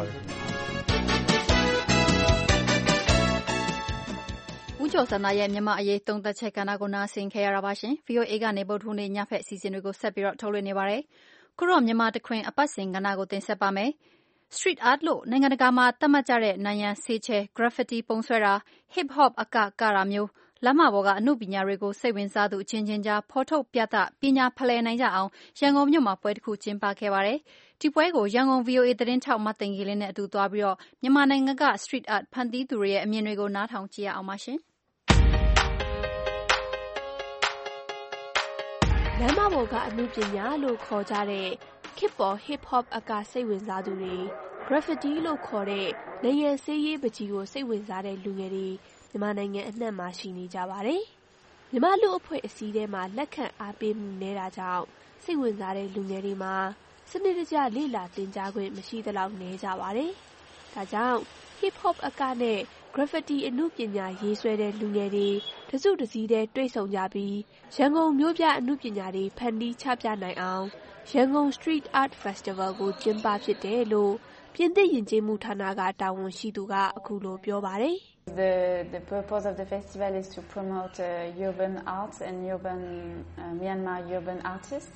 ဦးကျော်စန္ဒရဲ့မြန်မာအရေးသုံးသက်ချက်ကဏ္ဍကိုနားဆင်ခဲ့ရတာပါရှင် VOA ကနေဗုဒ္ဓဟူးနေ့ညဖက်အစီအစဉ်တွေကိုဆက်ပြီးတော့ထုတ်လွှင့်နေပါတယ်ခုတော့မြန်မာတခွင်အပတ်စဉ်ကဏ္ဍကိုတင်ဆက်ပါမယ်Street art လို့နိုင်ငံတကာမှာသတ်မှတ်ကြတဲ့နံရံဆေးချဲ graffiti ပုံဆွဲတာ hip hop အကတာမျိုးလမ်းမပေါ်ကအမှုပညာတွေကိုစိတ်ဝင်စားသူအချင်းချင်းကြားဖော်ထုတ်ပြသပညာဖလှယ်နိုင်ကြအောင်ရန်ကုန်မြို့မှာပွဲတစ်ခုကျင်းပခဲ့ပါတယ်ဒီပွဲကိုရန်ကုန် VOA သတင်းထောက်မသိင်္ဂီလင်းနဲ့အတူသွားပြီးတော့မြန်မာနိုင်ငံက Street art ဖန်တီးသူတွေရဲ့အမြင်တွေကိုနားထောင်ကြည့်ရအောင်ပါရှင်လမ်းမပေါ်ကအမှုပညာလို့ခေါ်ကြတဲ့ခေတ်ပေါ် hip hop အကစိတ်ဝင်စားသူတွေ graffiti လို့ခေါ်တဲ့နံရံဆေးရေးပကြီးကိုစိတ်ဝင်စားတဲ့လူငယ်တွေမြန်မာနိုင်ငံအနှံ့မှာရှိနေကြပါတယ်။မြန်မာလူအဖွဲ့အစည်းထဲမှာလက်ခံအားပေးမှုနည်းတာကြောင့်စိတ်ဝင်စားတဲ့လူငယ်တွေမှာစနစ်တကျလေ့လာသင်ကြားခွင့်မရှိသလောက်နည်းကြပါတယ်။ဒါကြောင့် hip hop အကနဲ့ graffiti အမှုပညာရေးဆွဲတဲ့လူငယ်တွေတစုတစည်းတည်းတွေ့ဆုံကြပြီးရန်ကုန်မြို့ပြအမှုပညာတွေဖန်တီးချပြနိုင်အောင်ရန်ကုန် Street Art Festival ကိုကျင်းပဖြစ်တယ်လို့ပြင်သစ်ယဉ်ကျေးမှုဌာနကတာဝန်ရှိသူကအခုလိုပြောပါတယ် The purpose of the festival is to promote urban arts and Myanmar urban artists.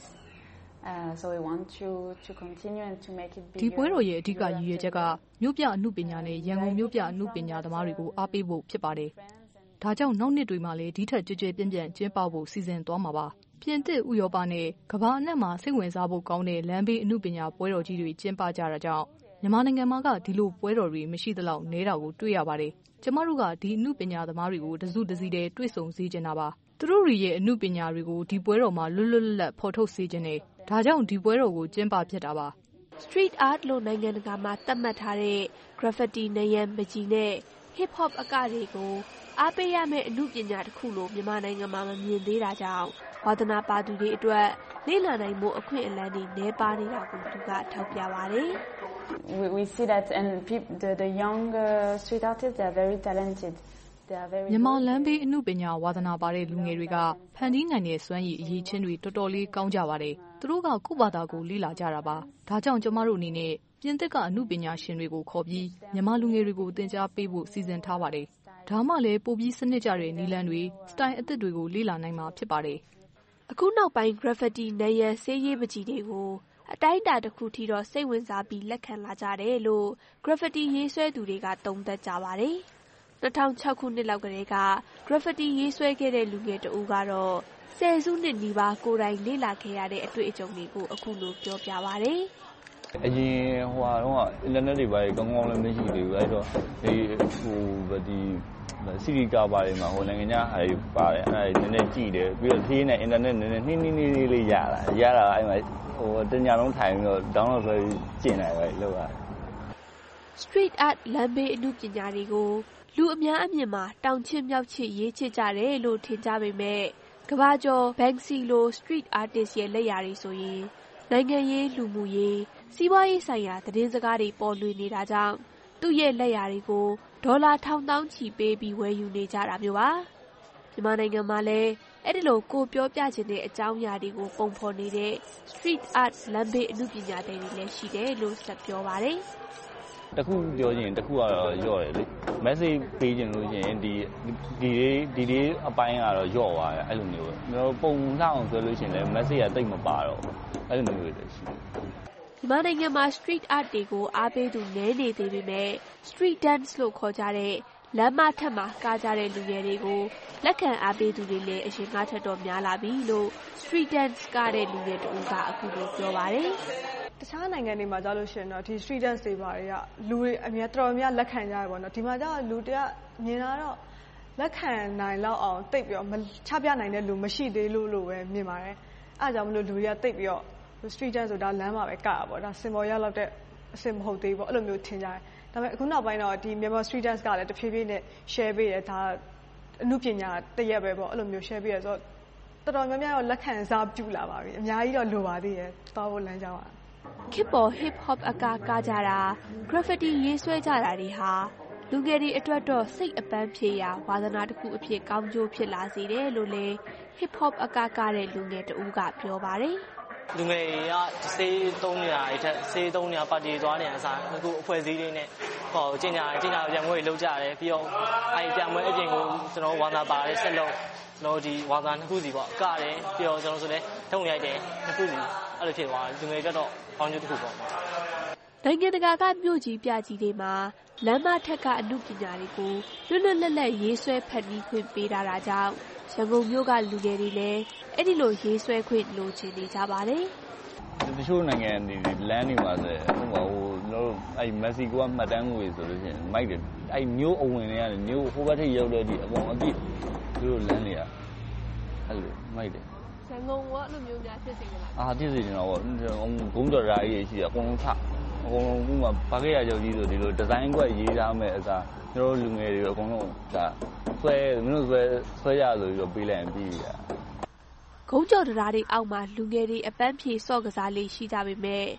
So we want to continue and to make it bigger. ဒီပွဲတော်ရဲ့အဓိကရည်ရွယ်ချက်ကမြို့ပြအမှုပညာနဲ့ရန်ကုန်မြို့ပြအမှုပညာသမားတွေကိုအားပေးဖို့ဖြစ်ပါတယ်။ဒါကြောင့်နောက်နှစ်တွေမှာလည်းဒီထက်ကြွကြွပြန့်ပြန့်ကျင်းပဖို့စီစဉ်သွားမှာပါ။ပြင်သစ်ဥရောပနဲ့ကမ္ဘာအနှံ့မှာစိတ်ဝင်စားဖို့ကောင်းတဲ့လမ်းဘေးအမှုပညာပွဲတော်ကြီးတွေကျင်းပကြတာကြောင့်မြန်မာနိုင်ငံမှာကဒီလိုပွဲတော်တွေမရှိသလောက်နဲတာကိုတွေ့ရပါတယ်။ကျမတို့ကဒီအမှုပညာသမားတွေကိုတစုတစည်းတည်းတွေ့ဆုံစေချင်တာပါ။သူတို့ရဲ့အမှုပညာတွေကိုဒီပွဲတော်မှာလွတ်လွတ်လပ်လပ်ဖော်ထုတ်စေချင်တယ်။ဒါကြောင့်ဒီပွဲတော်ကိုကျင်းပဖြစ်တာပါ။ Street art လို့နိုင်ငံတကာမှာသတ်မှတ်ထားတဲ့ graffiti နံရံပကြီးနဲ့ hip hop အကတွေကိုအားပေးရမယ့်အမှုပညာတစ်ခုလို့မြန်မာနိုင်ငံမှာမမြင်သေးတာကြောင့်ဝါသနာပါသူတွေအတွက်လေ့လာနိုင်မှုအခွင့်အလမ်းတွေနည်းပါးနေတာကိုသူကထောက်ပြပါတယ်။ We see that and the young street artists they are very talented. မြန်မာလမ်းဘေးအမှုပညာဝါသနာပါတဲ့လူငယ်တွေကဖန်တီးနိုင်တဲ့စွမ်းရည်အရေးချင်းတွေတော်တော်လေးကောင်းကြပါတယ်။သူတို့ကကိုယ့်ဘာသာကိုလေ့လာကြတာပါ။ဒါကြောင့်ကျမတို့အနေနဲ့ပြင်သစ်ကအမှုပညာရှင်တွေကိုခေါ်ပြီးမြန်မာလူငယ်တွေကိုသင်ကြားပေးဖို့စီစဉ်ထားပါတယ်။ဒါမှလည်းပိုပြီးစနစ်ကျတဲ့နည်းလမ်းတွေစတိုင်အသစ်တွေကိုလေ့လာနိုင်မှာဖြစ်ပါတယ်။အခုနောက်ပိုင်း graffiti နံရံဆေးရေးပကြီးတွေကိုအတိုင်းအတာတစ်ခုထိတော့စိတ်ဝင်စားပြီးလက်ခံလာကြတယ်လို့ graffiti ရေးဆွဲသူတွေကသုံးသပ်ကြပါတယ်။2006 ခုနှစ်လောက်ကတည်းက graffiti ရေးဆွဲခဲ့တဲ့လူငယ်တဦးကတော့10 စုနှစ်နီးပါးကိုယ်တိုင်လေ့လာခဲ့ရတဲ့အတွေ့အကြုံတွေကိုအခုလိုပြောပြပါတယ်။အရင်တော့အင်တာနက်တွေပါကောင်းကောင်းလည်းမရှိသေးဘူးအဲ့တော့ဒီစီရီကာပါတွေမှာနိုင်ငံခြားဟာတွေပါတယ်အဲ့ဒါနည်းနည်းကြည့်တယ်ပြီးတော့သေးနေအင်တာနက်နည်းနည်းနှင်းလေးရတာအဲ့မှာတညလုံးထိုင်ပြီးတော့ download ဆွဲကျင်နေပဲလောက်ရတယ်။ Street art လမ်းဘေးအမှုပညာတွေကိုလူအများအမြင်မှာတောင်ချစ်မြောက်ချစ်ရေးချစ်ကြတယ်လို့ထင်ကြပေမဲ့ကမ္ဘာကျော် Banksy လို street artist ရဲ့လက်ရာတွေဆိုရင်နိုင်ငံရေးလူမှုရေးစီးပွားရေးဆိုင်ရာသတင်းစကားတွေပေါ်လွင်နေတာကြောင့်သူ့ရဲ့လက်ရာတွေကိုဒေါ်လာထောင်သောင်းချီပေးပြီးဝယ်ယူနေကြတာမျိုးပါမြန်မာနိုင်ငံမှာလည်းအဲ့ဒီလိုကိုပြောပြချင်တဲ့အကြောင်းအရာတွေကိုပုံဖော်နေတဲ့ street art လမ်းဘေးအမှုပညာတွေလည်းရှိတယ်လို့ဆက်ပြောပါတယ်တခုပြောရင်တခုကတော့ရော့တယ်လေ message ပေးခြင်းလို့ရှိရင်ဒီလေးအပိုင်းကတော့ရော့သွားတယ်အဲ့လိုမျိုးပဲကျွန်တော်ပုံလှအောင်ဆိုလို့ရှိရင်လည်း message ကတိတ်မပါတော့အဲ့လိုမျိုးတွေရှိတယ်မြန်မာနိုင်ငံမှာ street art တွေကိုအားပေးသူနည်းနေသေးပေမဲ့ street dance လို့ခေါ်ကြတဲ့လမ်းမထက်မှာကားကြတဲ့လူငယ်တွေကိုလက်ခံအားပေးသူတွေလည်းအရင်ကထက်တော့များလာပြီလို့ street dance ကတဲ့လူငယ်တူကအခုလိုပြောပါတယ်တခြားနိုင်ငံတွေမှာကြားလို့ရှိရင်တော့ဒီ street dance တွေပါတွေကလူတွေအများတော်များလက်ခံကြရပါတော့ဒီမှာကျတော့လူတွေကမြင်လာတော့လက်ခံနိုင်လောက်အောင်တိတ်ပြီးတော့ချပြနိုင်တဲ့လူမရှိသေးလို့ပဲမြင်ပါတယ်အဲကြောင့်မလို့လူတွေကတိတ်ပြီးတော့ street dance ဆိုတာလမ်းမှာပဲကရပါတော့ဒါစင်ပေါ်ရောက်တဲ့အဆင်မဟုတ်သေးဘူးပေါ့အဲ့လိုမျိုးထင်ကြတယ်ဒါပေမဲ့အခုနောက်ပိုင်းတော့ဒီမြန်မာ street dance ကလည်းတဖြည်းဖြည်းနဲ့ share ပေးတယ်ဒါအမှုပညာတရက်ပဲပေါ့အဲ့လိုမျိုး share ပေးရဆိုတော့တော်တော်များများတော့လက်ခံစားပြုလာပါပြီအများကြီးတော့လိုပါသေးတယ်သွားဖို့လမ်းကြောင်းခေတ်ပေါ် hip hop အကားကြတာ graffiti ရေးဆွဲကြတာတွေဟာလူငယ်တွေအတွက်တော့စိတ်အပန်းဖြေရာဝါသနာတစ်ခုအဖြစ်ကောင်းကျိုးဖြစ်လာစေတယ်လို့လည်း hip hop အကားတဲ့လူငယ်တဦးကပြောပါတယ်လူငယ်တွေကစေးသုံးနေတာအထက်စေးသုံးနေတာပါတီသွားနေတဲ့အစားအခုအဖွဲ့အစည်းလေးနဲ့ကျင်းညာပြန်ပွဲတွေလုပ်ကြတယ်ပြီးတော့အဲဒီပြန်ပွဲအပြင်ကိုကျွန်တော်ဝါသနာပါတဲ့ဆက်လုံးတော့ဒီဝါသနာနှစ်ခုစီပေါ့ကတယ်ပြီးတော့ကျွန်တော်ဆိုလည်းထုံရိုက်တယ်နှစ်ခုစီအဲ့လိုဖြစ်သွားတယ်လူငယ်တွေတော့ကောင်းကျိုးတစ်ခုပေါ့နိုင်ငံတကာကမြို့ကြီးပြကြီးတွေမှာလမ်းမထက်ကအမှုပညာတွေကိုလွတ်လွတ်လပ်လပ်ရေးဆွဲဖန်တီးခွင့်ပေးတာကြောင့်ရန်ကုန်မြို့ကလူငယ်တွေလည်းအဲ့ဒီလိုရေးဆွဲခွင့်လိုချင်နေကြပါတယ်တချို့နိုင်ငံတွေလမ်းတွေမှာဆိုဟိုတို့အဲ့မက္ကဆီကိုကမှတ်တမ်းငွေဆိုလို့ရှိရင်မိုက်တယ်အဲ့မျိုးအဝင်တွေကနေမျိုးဟိုဘက်ထိရောက်တဲ့ဒီအကုန်အပြည့်သူတို့လမ်းတွေကအဲ့လိုမိုက်တယ်ရန်ကုန်ကအဲ့လိုမျိုးများဖြစ်နေကြလားဖြစ်နေတော့ဂုံးတော်ရာကြီးရှိတယ်အကုန်လုံးထအကုန်လုံးကဘာခဲ့ရကြောက်ကြီးဆိုဒီလိုဒီဇိုင်းကွက်ရေးထားမယ်အစားကျွန်တော်လူငယ်တွေအကုန်လုံးဒါဆွဲရဆိုပြီးတော့ပေးလိုက်ရင်ပြီးပြီဂုံးကျော်တရားတွေအောက်မှာလူငယ်တွေအပန်းဖြေစော့ကစားလေးရှိကြပေမဲ့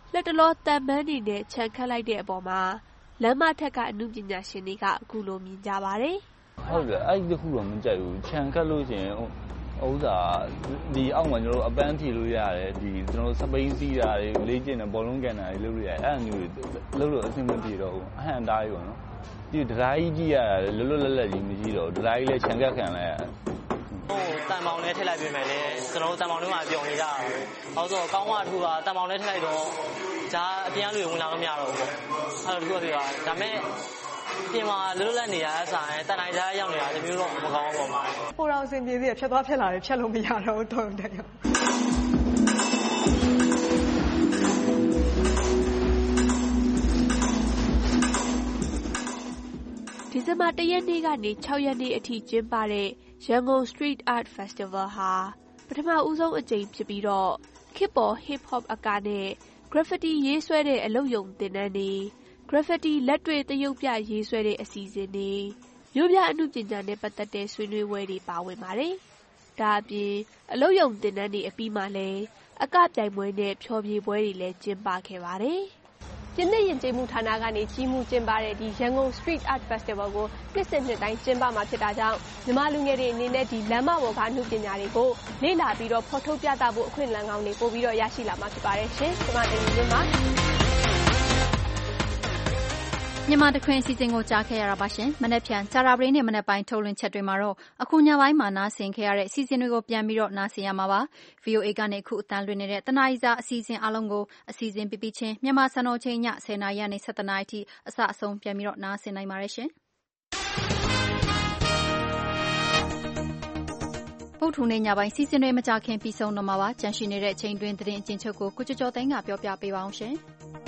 လက်တလောတန်မန်းနေနဲ့ခြံခတ်လိုက်တဲ့အပေါ်မှာလမ်းမထက်ကအမှုပညာရှင်တွေကအခုလိုမြင်ကြပါတယ်။ဟုတ်တယ်အဲ့ဒီတစ်ခုတော့မကြိုက်ဘူးခြံခတ်လို့ရှိရင်ဥစ္စာဒီအောက်မှာကျွန်တော်တို့အပန်းဖြေလို့ရတယ်ဒီကျွန်တော်တို့စပိန်စီးတာတွေလေးကျင်တဲ့ဘောလုံးကန်တာတွေလုပ်လို့ရတယ်အဲ့အမျိုးတွေလုပ်လို့အဆင်မပြေတော့ဘူးအဟန့်သားကြီးပေါ့နော်ဒီဒရာကြီးကြည့်ရတယ်လွတ်လွတ်လပ်လပ်ကြီးမရှိတော့ဒရာကြီးလည်းခြံခတ်ခံလိုက်ရတယ်တန်ပေါင်နဲ့ထည့်လိုက်ပြင်မယ်လေကျွန်တော်တို့တန်ပေါင်ထဲမှာပြုံနေကြတာပဲ။ဟောဆိုကောင်းမှတစ်ခုကတန်ပေါင်နဲ့ထည့်လိုက်တော့ဒါအပြင်ကလူဝင်လာလို့မရတော့ဘူး။အဲ့လိုတစ်ခုကဒါမဲ့ပြင်မှာလွတ်လပ်နေရတဲ့ဆိုင်တန်တိုင်းကြားရောက်နေတာတမျိုးတော့မကောင်းဘူးပေါ့။ပိုတော်အစဉ်ပြေးသေးတယ်ဖြတ်သွားဖြတ်လာတယ်ဖြတ်လို့မရတော့ဘူးတော့တယ်။ဒီဇင်ဘာ1 ရက်နေ့ကနေ6 ရက်နေ့အထိကျင်းပတဲ့ရန်ကုန် Street Art Festival ဟာပထမဦးဆုံးအကြိမ်ဖြစ်ပြီးတော့ခေတ်ပေါ် Hip Hop အကာနဲ့ Graffiti ရေးဆွဲတဲ့အလုပ်ရုံသင်တန်းတွေ Graffiti လက်တွေ့သရုပ်ပြရေးဆွဲတဲ့အစီအစဉ်တွေမြို့ပြအမှုပညာနဲ့ပတ်သက်တဲ့ဆွေးနွေးပွဲတွေပါဝင်ပါတယ်။ဒါအပြင်အလုပ်ရုံသင်တန်းတွေအပြီးမှလည်းအကပြိုင်ပွဲနဲ့ဖျော်ဖြေပွဲတွေလည်းကျင်းပခဲ့ပါတယ်။ကျင်းတဲ့ယဉ်ကျေးမှုဌာနကနေကြီးမှုကျင်းပတဲ့ဒီရန်ကုန် Street Art Festival ကိုနှစ်စဉ်နှစ်တိုင်းကျင်းပမှာဖြစ်တာကြောင့်မြန်မာလူငယ်တွေအနေနဲ့ဒီလမ်းမပေါ်ကအမှုပညာတွေကိုလေ့လာပြီးတော့ဖော်ထုတ်ပြသဖို့အခွင့်အလမ်းကောင်းတွေပို့ပြီးတော့ရရှိလာမှာဖြစ်ပါတယ်ရှင်။ကျွန်မတင်ရင်းပါမြန်မာတခွင်အစီအစဉ်ကိုကြားခဲ့ရတာပါရှင်။မနေ့ဖြန်ကြာတာပရင်းနဲ့မနေ့ပိုင်းထုတ်လွှင့်ချက်တွေမှာတော့အခုညပိုင်းမှာနားဆင်ခဲ့ရတဲ့အစီအစဉ်တွေကိုပြန်ပြီးတော့နားဆင်ရမှာပါ။ VOA ကနေအခုအတန်းလွှင့်နေတဲ့တနားရီစာအစီအစဉ်အလုံးကိုအစီအစဉ်ပြပြချင်းမြန်မာစံတော်ချိန်ည10:00နာရီကနေ17:00နာရီအထိအစအဆုံးပြန်ပြီးတော့နားဆင်နိုင်ပါတယ်ရှင်။ဗုဒ္ဓဟူးနေ့ညပိုင်းစီစဉ်တွေမကြခင်ပြီးဆုံးတော့မှာပါ။ကြန့်ရှိနေတဲ့အချိန်တွင်သတင်းအကျဉ်းချုပ်ကိုကိုကျော်သိန်းကပြောပြပေးပါအောင်ရှင်။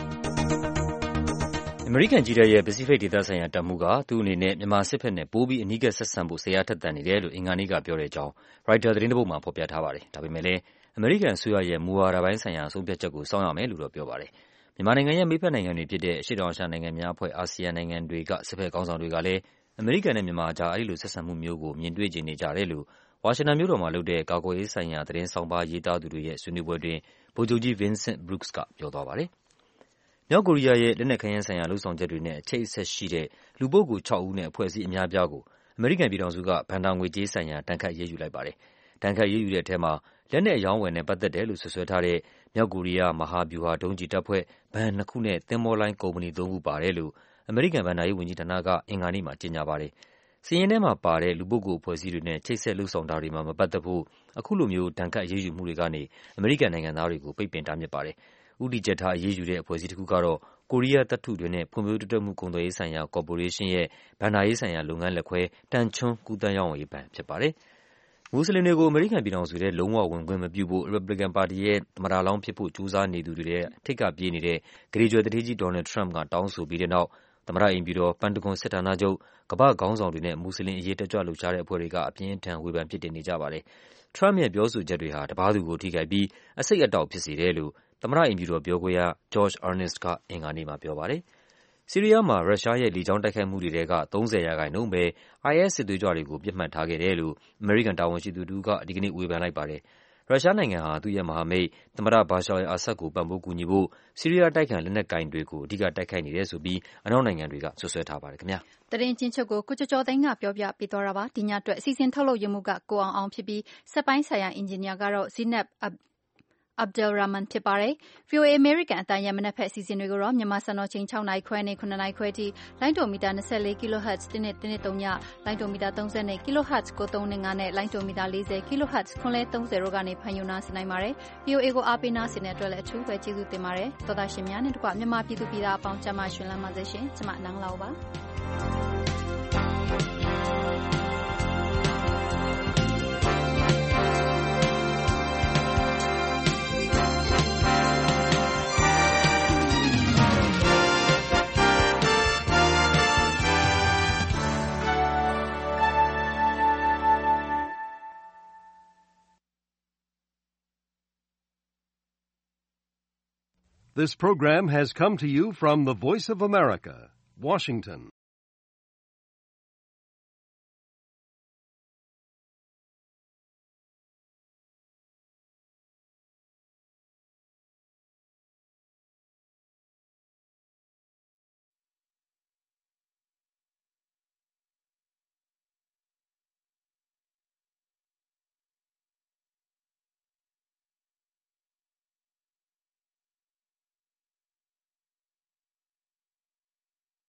အမေရိကန်ကြည်းတပ်ရဲ့ပစိဖိတ်ဒေသဆိုင်ရာတပ်မှူးကသူ့အနေနဲ့မြန်မာစစ်ဘက်နဲ့ပိုပြီးအနီးကပ်ဆက်ဆံဖို့စိတ်အားထက်သန်နေတယ်လို့အင်္ဂါနေ့ကပြောတဲ့အကြောင်းရိုက်တာသတင်းတစ်ပုဒ်မှာဖော်ပြထားပါတယ်။ဒါပေမဲ့လည်းအမေရိကန်အစိုးရရဲ့မူဝါဒပိုင်းဆိုင်ရာဆုံးဖြတ်ချက်ကိုစောင့်ရမယ်လို့တော့ပြောပါတယ်။မြန်မာနိုင်ငံရဲ့မိတ်ဖက်နိုင်ငံတွေဖြစ်တဲ့အရှေ့တောင်အာရှနိုင်ငံများအဖွဲ့အာဆီယံနိုင်ငံတွေကစစ်ဘက်ခေါင်းဆောင်တွေကလည်းအမေရိကန်နဲ့မြန်မာအကြားအဲဒီလိုဆက်ဆံမှုမျိုးကိုမြင်တွေ့ချင်နေကြတယ်လို့ဝါရှင်တန်မြို့တော်မှာလုပ်တဲ့ကာကွယ်ရေးဆိုင်ရာသတင်းဆောင်ပါးရေးသားသူတွေရဲ့ဆွေးနွေးပွဲတွင်ဗိုလ်ချုပ်ကြီး Vincent Brooks ကပြောသွားပါတယ်။မြောက်ကိုရီးယားရဲ့လက်နက်ခဲယမ်းဆိုင်ရာလုပ်ဆောင်ချက်တွေနဲ့အချိတ်အဆက်ရှိတဲ့လူပုဂ္ဂိုလ်6ဦးနဲ့အဖွဲ့အစည်းအများအပြားကိုအမေရိကန်ပြည်ထောင်စုကဘဏ္ဍာငွေကြေးဆိုင်ရာဒဏ်ခတ်အရေးယူလိုက်ပါတယ်။ဒဏ်ခတ်အရေးယူတဲ့အထဲမှာလက်နက်အရောင်းအဝယ်နဲ့ပတ်သက်တယ်လို့ဆွဆွဲထားတဲ့မြောက်ကိုရီးယားမဟာဗျူဟာဒုံးကျည်တပ်ဖွဲ့ဘဏ်2ခုနဲ့သင်္ဘောလိုင်းကုမ္ပဏီ3ခုပါတယ်လို့အမေရိကန်ဘဏ္ဍာရေးဝန်ကြီးဌာနကအင်္ဂါနေ့မှာကြေညာပါတယ်။စာရင်းထဲမှာပါတဲ့လူပုဂ္ဂိုလ်အဖွဲ့အစည်းတွေနဲ့ချိတ်ဆက်လုပ်ဆောင်တာတွေမှာမပတ်သက်ဖို့အခုလိုမျိုးဒဏ်ခတ်အရေးယူမှုတွေကနေအမေရိကန်နိုင်ငံသားတွေကိုပိတ်ပင်တားမြစ်ပါတယ်။ဦးတည်ချက်ထားအရေးယူတဲ့အဖွဲ့အစည်းတစ်ခုကတော့ကိုရီးယားသတ္တုတွင်းနဲ့ဖွံ့ဖြိုးတိုးတက်မှုကုန်သွယ်ရေးဆိုင်ရာကော်ပိုရေးရှင်းရဲ့ဘဏ္ဍာရေးဆိုင်ရာလုပ်ငန်းလက်ခွဲတန်ချွန်းကူးသန်းရောင်းဝယ်ရေးဘဏ်ဖြစ်ပါတယ်။မွတ်စလင်တွေကိုအမေရိကန်ပြည်ထောင်စုထဲလုံးဝဝင်ခွင့်မပြုဖို့ရီပတ်ဘလီကန်ပါတီရဲ့သမ္မတလောင်းဖြစ်ဖို့ကြိုးစားနေသူတွေရဲ့ထိပ်ကပြေးနေတဲ့ဂရေကြွယ်သူဌေးကြီးဒေါ်နယ်ထရမ့်ကတောင်းဆိုပြီးတဲ့နောက်သမ္မတအိမ်ဖြူတော်ပန်တဂွန်စစ်ဌာနချုပ်ကမ္ဘာ့ခေါင်းဆောင်တွေနဲ့မွတ်စလင်အရေးတက်ကြွလှုပ်ရှားတဲ့အဖွဲ့တွေကအပြင်းအထန်ဝေဖန်ပြစ်တင်နေကြပါတယ်။ထရမ့်ရဲ့ပြောဆိုချက်တွေဟာတပါးသူကိုထိခိုက်ပြီးအဆိပ်အတောက်ဖြစ်စေတယ်လို့သမ္မတအိမ်ဖြူတော်ပြောခွင့်ရ Josh Earnest ကအင်္ဂါနေ့မှာပြောပါတယ်။ဆီးရီးယားမှာရုရှားရဲ့လေကြောင်းတိုက်ခိုက်မှုတွေထဲက30%ပဲ IS စစ်သွေးကြွတွေကိုပစ်မှတ်ထားခဲ့တယ်လို့အမေရိကန်တာဝန်ရှိသူတစ်ဦးကဒီကနေ့ဝေဖန်လိုက်ပါတယ်။ရုရှားနိုင်ငံဟာသူ့ရဲ့မဟာမိတ်သမ္မတဘာရှာအယ်အာဆတ်ကိုပံ့ပိုးကူညီဖို့ဆီးရီးယားတိုက်ခိုက်လက်နက်ကိုင်တွေကိုအဓိကတိုက်ခိုက်နေတယ်ဆိုပြီးအနောက်နိုင်ငံတွေကဆွဆွဲထားပါတယ်ခင်ဗျာ။သတင်းချင်းချုပ်ကိုကိုကျော်သိန်းကပြောပြပေးသွားတာပါ။ဒီညအတွက်အစီအစဉ်ထုတ်လုပ်ရမှုကကိုအောင်ဖြစ်ပြီးစက်ပိုင်းဆိုင်ရာအင်ဂျင်နီယာကတော့ Zinab Abdelrahman ဖြစ်ပါတယ်။ VOA အမေရိကန်အသံရဲ့မနက်ဖက်အစီအစဉ်တွေကိုတော့မြန်မာစံတော်ချိန်6နာရီခွဲနဲ့9နာရီခွဲထိလိုင်းတိုမီတာ24 kHz 1.3ညလိုင်းတိုမီတာ30 kHz 9395နဲ့လိုင်းတိုမီတာ40 kHz 930တို့ကနေဖန်ယူနာဆင်နိုင်ပါတယ်။ VOA ကိုအားပေးနာဆင်တဲ့အတွက်လည်းအထူးပဲကျေးဇူးတင်ပါတယ်။သောတာရှင်များနဲ့တကွမြန်မာပြည်သူပြည်သားအပေါင်းကျမရှင်လမ်းပါစေရှင်။ကျမနန်းလောက်ပါ This program has come to you from the Voice of America, Washington.